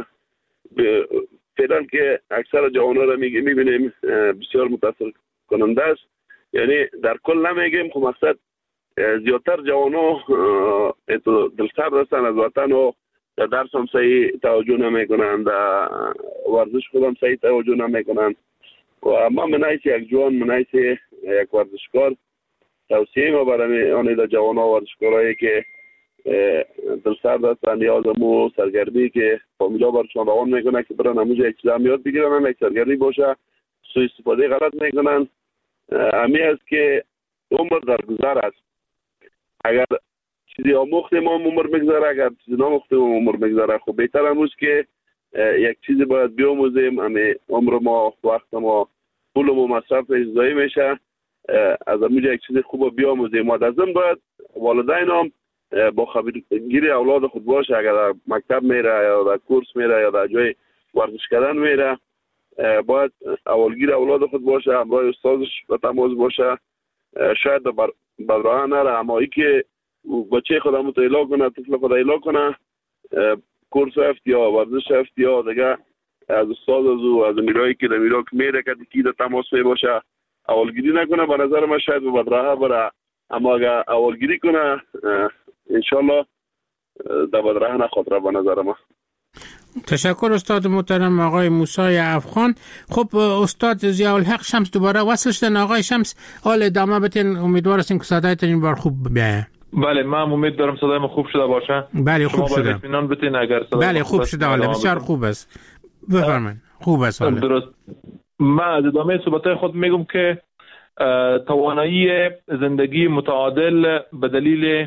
فعلا که اکثر جوان‌ها را میبینیم بسیار متاثر کننده است. یعنی در کل نمیگیم، خب مقصد زیادتر جوان‌ها دلسرد هستن از وطن و در درس هم صحیح توجه نمیکنن، در ورزش خود هم صحیح توجه نمیکنن. و اما من حیث یک جوان، من حیث یک ورزشکار، توصیه ما برای آن جوان‌ها و ورزشکارایی که دلسرد هستن نیاز مو سرگرمی که فامیلا برشان روان میکنه که برن همونجا یک چیز هم یاد بگیرن، یک سرگرمی باشه، سوء استفاده غلط میکنن. همی است که عمر در گذر است. اگر چیزی آموختیم عمر میگذره، اگر چیزی ناموختیم عمر میگذره. خب بهتر هم است که یک چیزی باید بیاموزیم، همی عمر ما، وقت ما، پول ما مصرف ضایع میشه، از همونجا یک چیز خوب بیاموزیم. و در ضمن باید والدین هم با خبرگیری اولاد خود باشه. اگر در مکتب میره یا در کورس میره یا در جای ورزش کردن میره، باید اولگیر اولاد خود باشه، همراه استادش به تماس باشه. شاید در راه نره، اما ای که بچه خود همون ایلا کنه، طفل خود ایلا کنه، کورس افت یا ورزش افت یا دیگه از استاد از میرایی که در میرا که میره که دیگه در تماس باشه اولگیری نکنه. به نظر من شاید به بدراه بره، اما اگر اولگیری کنه انشالله در بدراه نخاطره به نظر من. تشکر استاد محترم آقای موسی افغان. خب استاد ضیاءالحق شمس دوباره وصل شدن. آقای شمس حال ادامه بدین، امیدوار هستیم که صدایتون این بار خوب بیاید. بله من امید دارم صدایم خوب شده باشه. بله خوب شده. اطمینان بدین اگر صدای بله خوب شده، حالا بسیار خوب است. بفرمایید. خوب است حالا. درست. من از ادامه صحبت‌های خود میگم که توانایی زندگی متعادل به دلیل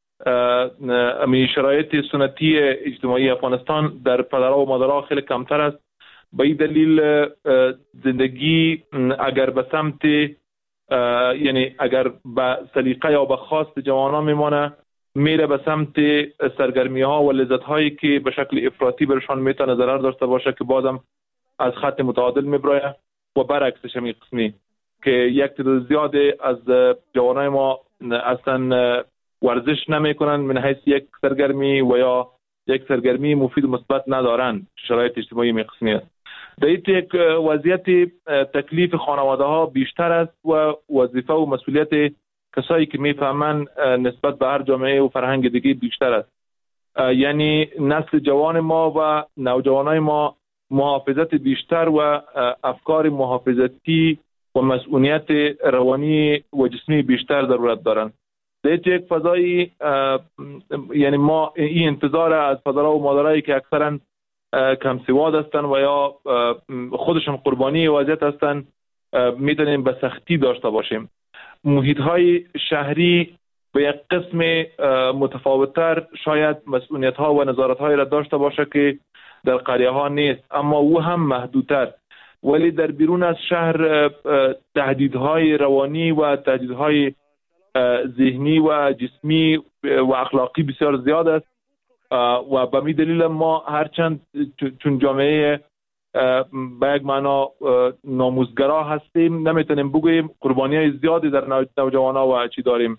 شرایط سنتی اجتماعی افغانستان در پدرها و مادرها خیلی کمتر است. به این دلیل زندگی اگر به سمت یعنی اگر به سلیقه یا به خواست جوانان میمانه میره به سمت سرگرمی ها و لذت هایی که به شکل افراطی برشان میتونه ضرر داشته باشه که بازم از خط متعادل میبره و برعکسش همین قسمی که یک تعداد زیاده از جوانای ما اصلا ورزش نمیکنن من حیث یک سرگرمی و یا یک سرگرمی مفید و مثبت ندارن. شرایط اجتماعی می قسمی است. در این یک وضعیت تکلیف خانواده ها بیشتر است و وظیفه و مسئولیت کسایی که میفهمن نسبت به هر جامعه و فرهنگ دیگه بیشتر است. یعنی نسل جوان ما و نوجوانای ما محافظت بیشتر و افکار محافظتی و مسئولیت روانی و جسمی بیشتر ضرورت دارند. در یک فضایی یعنی ما این انتظار از پدرها و مادرایی که اکثرا کم سواد هستند و یا خودشون قربانی وضعیت هستند میتونیم به سختی داشته باشیم. محیط های شهری به یک قسم متفاوتتر شاید مسئولیت ها و نظارت های را داشته باشه که در قریه ها نیست، اما او هم محدودتر. ولی در بیرون از شهر تهدیدهای روانی و تهدیدهای ذهنی و جسمی و اخلاقی بسیار زیاد است و به می دلیل ما هرچند چون جامعه به یک معنا ناموزگرا هستیم نمیتونیم بگوییم قربانی های زیادی در نوجوانا و چی داریم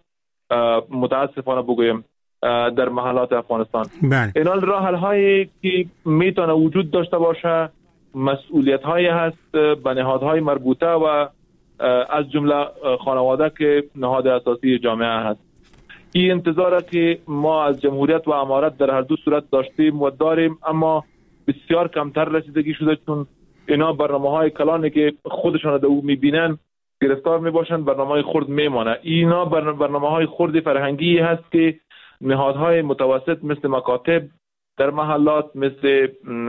متاسفانه بگوییم در محلات افغانستان. اینا راه حل هایی که میتونه وجود داشته باشه مسئولیت هایی هست به نهادهای مربوطه و از جمله خانواده که نهاد اساسی جامعه هست. این انتظاره که ما از جمهوریت و امارت در هر دو صورت داشتیم و داریم، اما بسیار کمتر رسیدگی شده چون اینا برنامه‌های کلانی که خودشان در او میبینن گرفتار میباشن، برنامه‌های خرد میمانه. اینا برنامه‌های خرد فرهنگی هست که نهادهای متوسط مثل مکاتب در محلات، مثل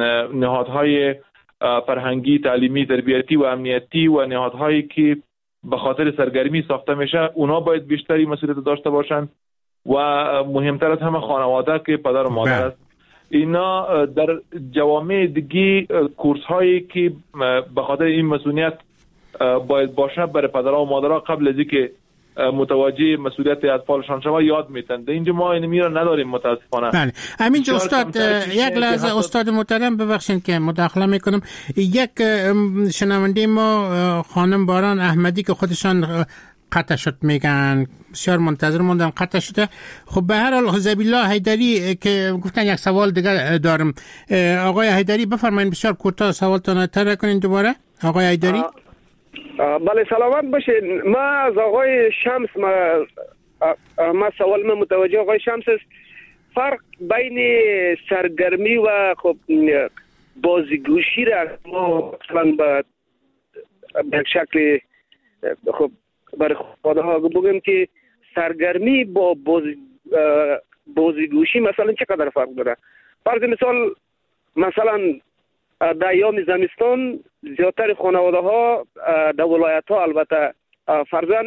نهادهای فرهنگی، تعلیمی، تربیتی و امنیتی و نهادهایی که به خاطر سرگرمی ساخته میشه اونا باید بیشتری مسئولیت داشته باشن و مهمتر از همه خانواده که پدر و مادر است. اینا در جوامع دیگه کورس هایی که به خاطر این مسئولیت باید باشه برای پدرها و مادرها قبل از اینکه متوجه مسئولیت اطفالشان شوه یاد میتن. اینجا ما این میرا نداریم متاسفانه. بله همینجا استاد یک لحظه استاد محترم ببخشید که مداخله میکنم. یک شنونده ما خانم باران احمدی که خودشان قطع شد میگن بسیار منتظر موندم قطع شده. خب به هر حال زبیلا حیدری که گفتن یک سوال دیگه دارم. آقای حیدری بفرمایید بسیار کوتاه سوالتون طرح کنین دوباره. آقای حیدری بله سلامت باشین. ما از آقای شمس ما سوال من متوجه آقای شمس است. فرق بین سرگرمی و خب بازیگوشی را ما مثلا به شکل خب برای خودها بگیم که سرگرمی با بازیگوشی مثلا چقدر فرق داره؟ فرض مثلا در ایام زمستان زیادتر خانواده ها در ولایت ها البته فرضاً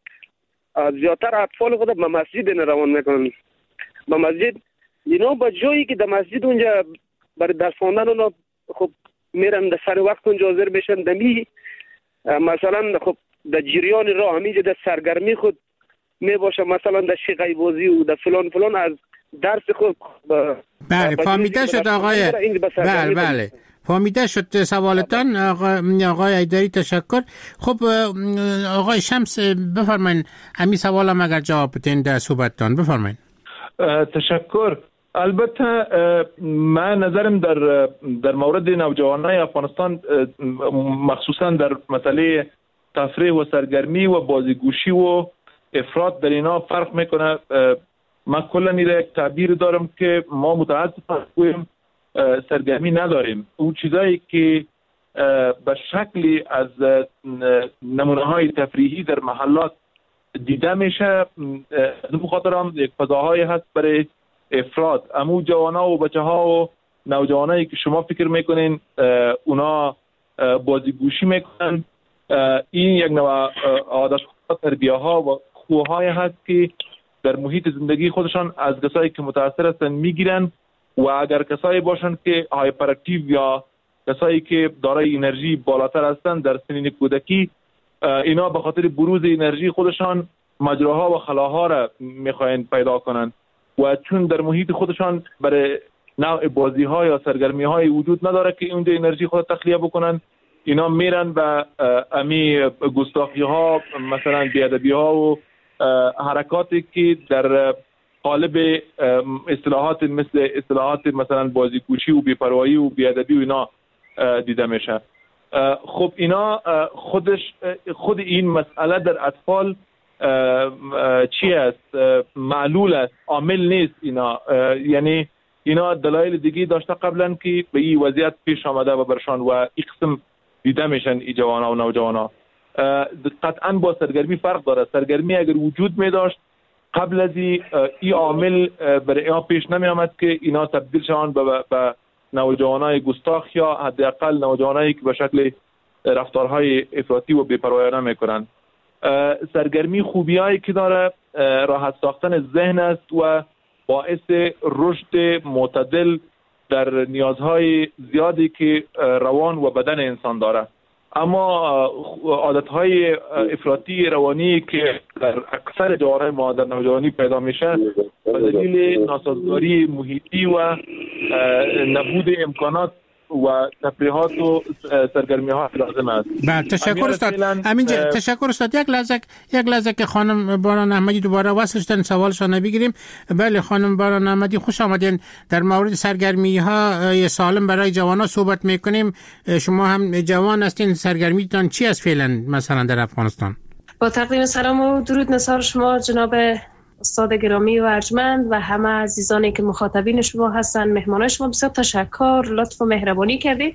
زیادتر اطفال خود به مسجد روان میکنن. به مسجد اینا با جایی که در مسجد اونجا برای درس خواندن اونا خب میرن در سر وقت اونجا حاضر بشن دمی مثلا خب در جریان راه همینجا در سرگرمی خود میباشه مثلا در شیقای بازی و در فلان از درس خود بله فهمیده شد آقای بله فهمیده شد سوالتان آقای حیدری تشکر. خب آقای شمس بفرمایید همین سوالم اگر جواب بدین در صحبتتان بفرمایید. تشکر. البته من نظرم در مورد نوجوانای افغانستان مخصوصا در مسئله تفریح و سرگرمی و بازیگوشی و افراط در اینا فرق میکنه. من کلا یک تعبیر دارم که ما متاسفانه سرگرمی نداریم. اون چیزایی که به شکلی از نمونه‌های تفریحی در محلات دیده میشه، از اون خاطر هم یک فضاهایی هست برای افراد. امو جوانا و بچه ها و نوجوانایی که شما فکر میکنین اونا بازیگوشی میکنن، این یک نوع عادت ها، تربیه ها و خوهای هست که در محیط زندگی خودشان از کسایی که متاثر هستن میگیرن و اگر کسایی باشن که هایپر اکتیو یا کسایی که دارای انرژی بالاتر هستن در سنین کودکی، اینا به خاطر بروز انرژی خودشان مجراها و خلاها را میخواین پیدا کنن و چون در محیط خودشان برای نوع بازی ها یا سرگرمی های وجود نداره که اونجا انرژی خود تخلیه بکنن، اینا میرن به امی گستاخی ها، مثلا بیادبی ها و حرکاتی که در قالب اصطلاحات مثل اصطلاحات مثلا بازیگوشی و بی‌پروایی و بیادبی و اینا دیده میشه. خب اینا خود این مسئله در اطفال چی است؟ معلول است، عامل نیست. یعنی اینا دلایل دیگه داشته قبلا که به این وضعیت پیش آمده و برشان و این قسم دیده میشن ای جوانا و نوجوانا. قطعا با سرگرمی فرق داره. سرگرمی اگر وجود می داشت قبل از این عامل برای اینا پیش نمی آمد که اینا تبدیل شوند به نوجوانای گستاخ یا حداقل نوجوانایی که به شکل رفتارهای افراطی و بی‌پروایانه میکنن. سرگرمی خوبیایی که داره راحت ساختن ذهن است و باعث رشد معتدل در نیازهای زیادی که روان و بدن انسان داره. اما عادتهای افراطی روانی که در اکثر جوانای ما در نوجوانی پیدا میشه به دلیل ناسازگاری محیطی و نبود امکانات و تفریحات و سرگرمی ها لازم است. بله، تشکر استاد. تشکر استاد. یک لحظه که خانم باران احمدی دوباره وصل شدن سوالشان بگیریم. بله خانم باران احمدی، خوش آمدین. در مورد سرگرمی های سالم برای جوانان صحبت میکنیم. شما هم جوان هستین، سرگرمیتان چی است فعلا مثلا در افغانستان؟ با تقدیم سلام و درود نثار شما جناب استاد گرامی و ارجمند و همه عزیزانی که مخاطبین شما هستن، مهمانان شما، بسیار تشکر، لطف و مهربانی کردید.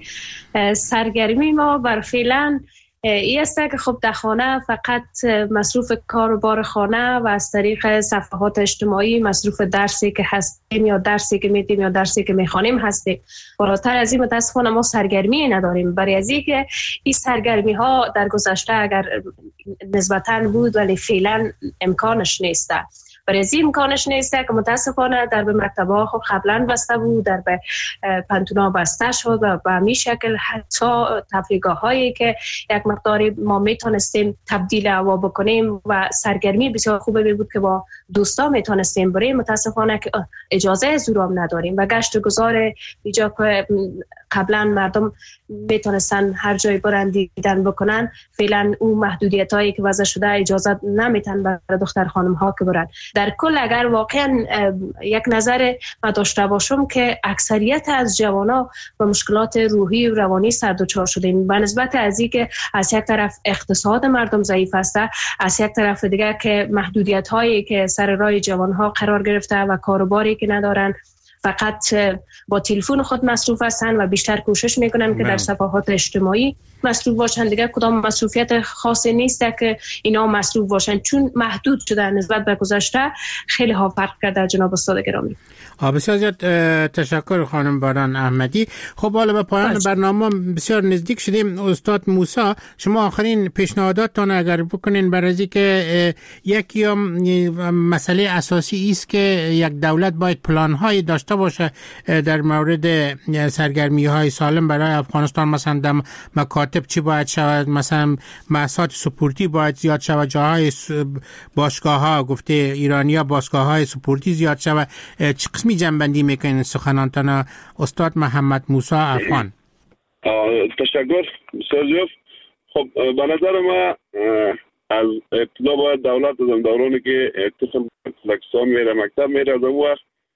سرگرمی ما بر فعلا این است که خب در خانه فقط مصروف کار و بار خانه و از طریق صفحات اجتماعی مصروف درسی که هستیم یا درسی که میدیم یا درسی که میخوانیم هستیم. بالاتر از این متاسفانه ما سرگرمی نداریم. برای از اینکه این سرگرمی ها در گذشته اگر نسبتاً بود ولی فعلا امکانش نیست. برای از این امکانش نیست که متاسفانه در به مکتب‌ها خب قبلا بسته بود، در به پنتونا بسته شد و به همین شکل حتی تفریحگاه‌هایی که یک مقداری ما میتونستیم تبدیل هوا بکنیم و سرگرمی بسیار خوبه بود که با دوستا میتونستیم بریم، متاسفانه که اجازه زورم نداریم و گشت و گذار اینجا که قبلا مردم میتونستن هر جای برن دیدن بکنن، فعلا اون محدودیتایی که وضع شده اجازه نمیتن برای دختر خانم ها که برن. در کل اگر واقعا یک نظر ما داشته باشم که اکثریت از جوانا با مشکلات روحی و روانی سردوچار شدیم به نسبت از اینکه از یک طرف اقتصاد مردم ضعیف است، از یک طرف دیگر که محدودیت هایی که سر راه جوان ها قرار گرفته و کاروباری که ندارن، فقط با تلفن خود مصروف هستن و بیشتر کوشش میکنن که در صفحات اجتماعی مصروف باشن. دیگه کدام مصروفیت خاصی نیست که اینا مصروف باشن، چون محدود شده نسبت به گذشته خیلی ها فرق کرده. جناب استاد گرامی، بسیار زیاد تشکر خانم باران احمدی. خب حالا به پایان برنامه بسیار نزدیک شدیم. استاد موسی، شما آخرین پیشنهاداتتان اگر بکنین برای اینکه یکی مسئله اساسی است که یک دولت باید پلان‌های داشته باشه در مورد سرگرمی‌های سالم برای افغانستان، مثلا در مکاتب چی باید شود، مثلا مؤسسات سپورتی باید زیاد شود، جاهای باشگاه‌ها، گفته ایرانی‌ها باشگاه‌های سپورتی زیاد شود. چه قسمی جنبندی میکنین سخنانتان استاد محمد موسی افغان؟ تشکر سرجف. خب به نظر ما از ابتدا باید دولت از دورانی که قسم لکسا میره مکتب میره از اون وقت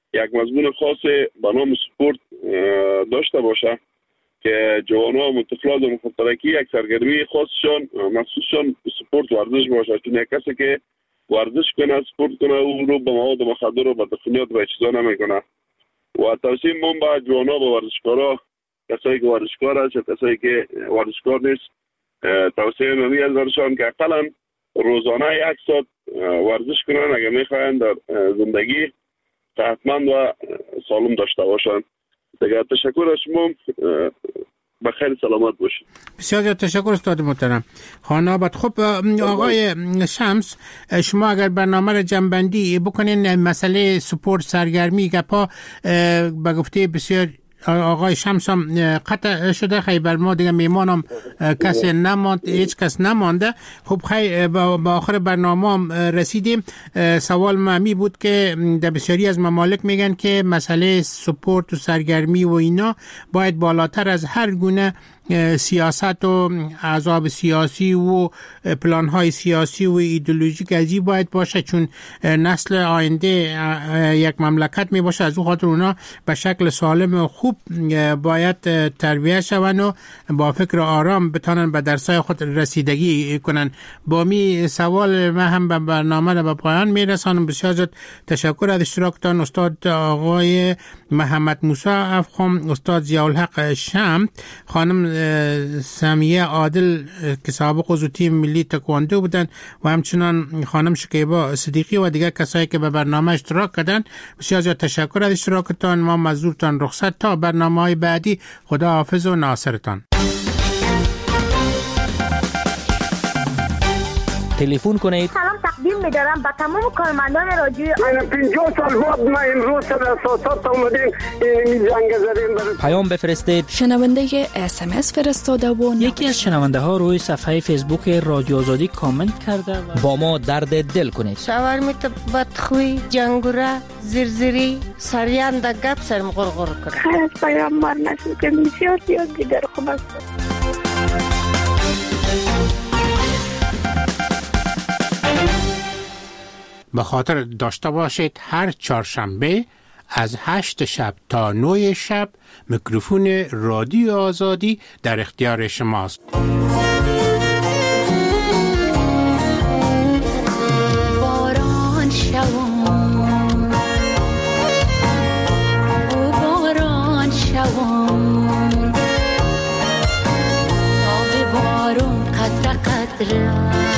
یک مضمون خاص به نام سپورت داشته باشه که جوانان متفلات و مختلکی یک سرگرمی خاصشان مخصوصشان سپورت ورزش باشه، چون یک کسی که ورزش کنه سپورت کنه او رو به مواد مخدر و بدخونیات و چیزا نمیکنه. و توصیه من به جوانان و ورزشکارا، کسایی که ورزشکار هست یا کسایی که ورزشکار نیست، توصیه من از برشان که اقلا روزانه 1 ساعت ورزش کنن اگر میخواین در زندگی صحتمند و سالم داشته باشن. دیگه تشکر از شما، بخیر سلامت باشید. بسیار زیاد تشکر استاد محترم. خانابت. خب آقای شمس، شما اگر برنامه را جنبندی بکنین مسئله سپورت سرگرمی گپا به گفته بسیار آقای شمس هم قطع شده، خیلی ما دیگه میمانم کسی نماند، هیچ کس نمانده. خب خیلی با آخر برنامه هم رسیدیم. سوال معمی بود که در بسیاری از ممالک میگن که مسئله سپورت و سرگرمی و اینا باید بالاتر از هر گونه سیاست و احزاب سیاسی و پلان‌های سیاسی و ایدئولوژیک ازی باید باشه، چون نسل آینده یک مملکت می باشه. از اون خاطر اونا به شکل سالم و خوب باید تربیت شون و با فکر آرام بتانن به درسای خود رسیدگی کنن. با می سوال من هم به برنامه را به پایان می رسانم. بسیار زیاد تشکر از اشتراکتان استاد آقای محمد موسی افخم، استاد ضیاءالحق شمس، خانم سمیه عادل که سابق عضو تیم ملی تکواندو بودن و همچنان خانم شکیبا صدیقی و دیگر کسایی که به برنامه اشتراک کردن. بسیار زیاد تشکر از اشتراکتان. ما مزدورتان رخصت تا برنامه‌های بعدی. خدا حافظ و ناصرتان. تلفن کنید. سلام تقدیم می‌دارم به تمام کارمندان رادیو. 50 سال بعد ما امروز در اساسات اومدیم این جنگ زدیم. پیام بفرستید. شنونده SMS فرستاده و یکی از شنونده ها روی صفحه فیسبوک رادیو آزادی کامنت کرده و با ما درد دل کنید. شاورمیت بدخوی، جنگوره، زرزری، سریان دا گپ سرم غرغر کرد. خیلی از پیامبر نشد که بسیار دیگر خوب است. به خاطر داشته باشید هر چهارشنبه از 8 شب تا 9 شب میکروفون رادیو آزادی در اختیار شماست. باران شوم او باران شوم آب بارون قطره قطره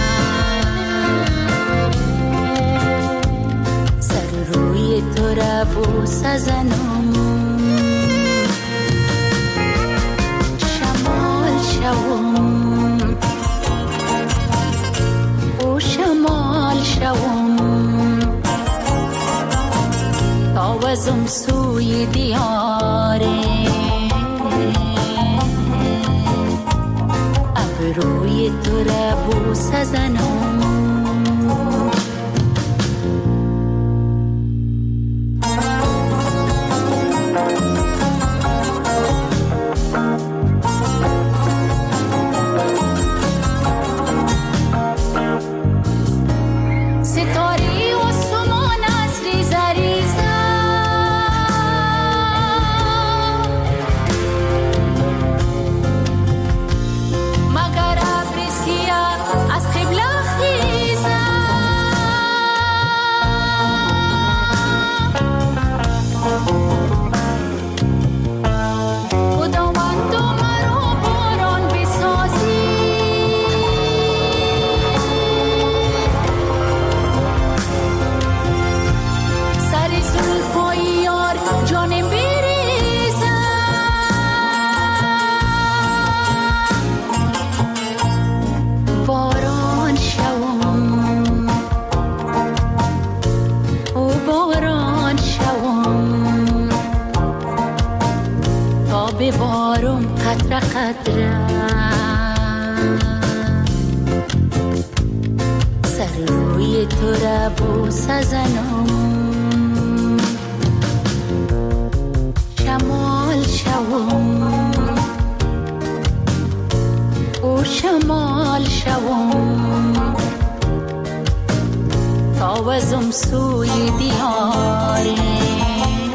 تو را بوس زنم شمال شوم او شمال شوم تاوزم سوی دیاره ابروی تو را بوس زنم بارم قطره قطره سر روی تو را بوس زنم شمال شوم او شمال شوم تاوزم سوی دیاره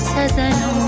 سزن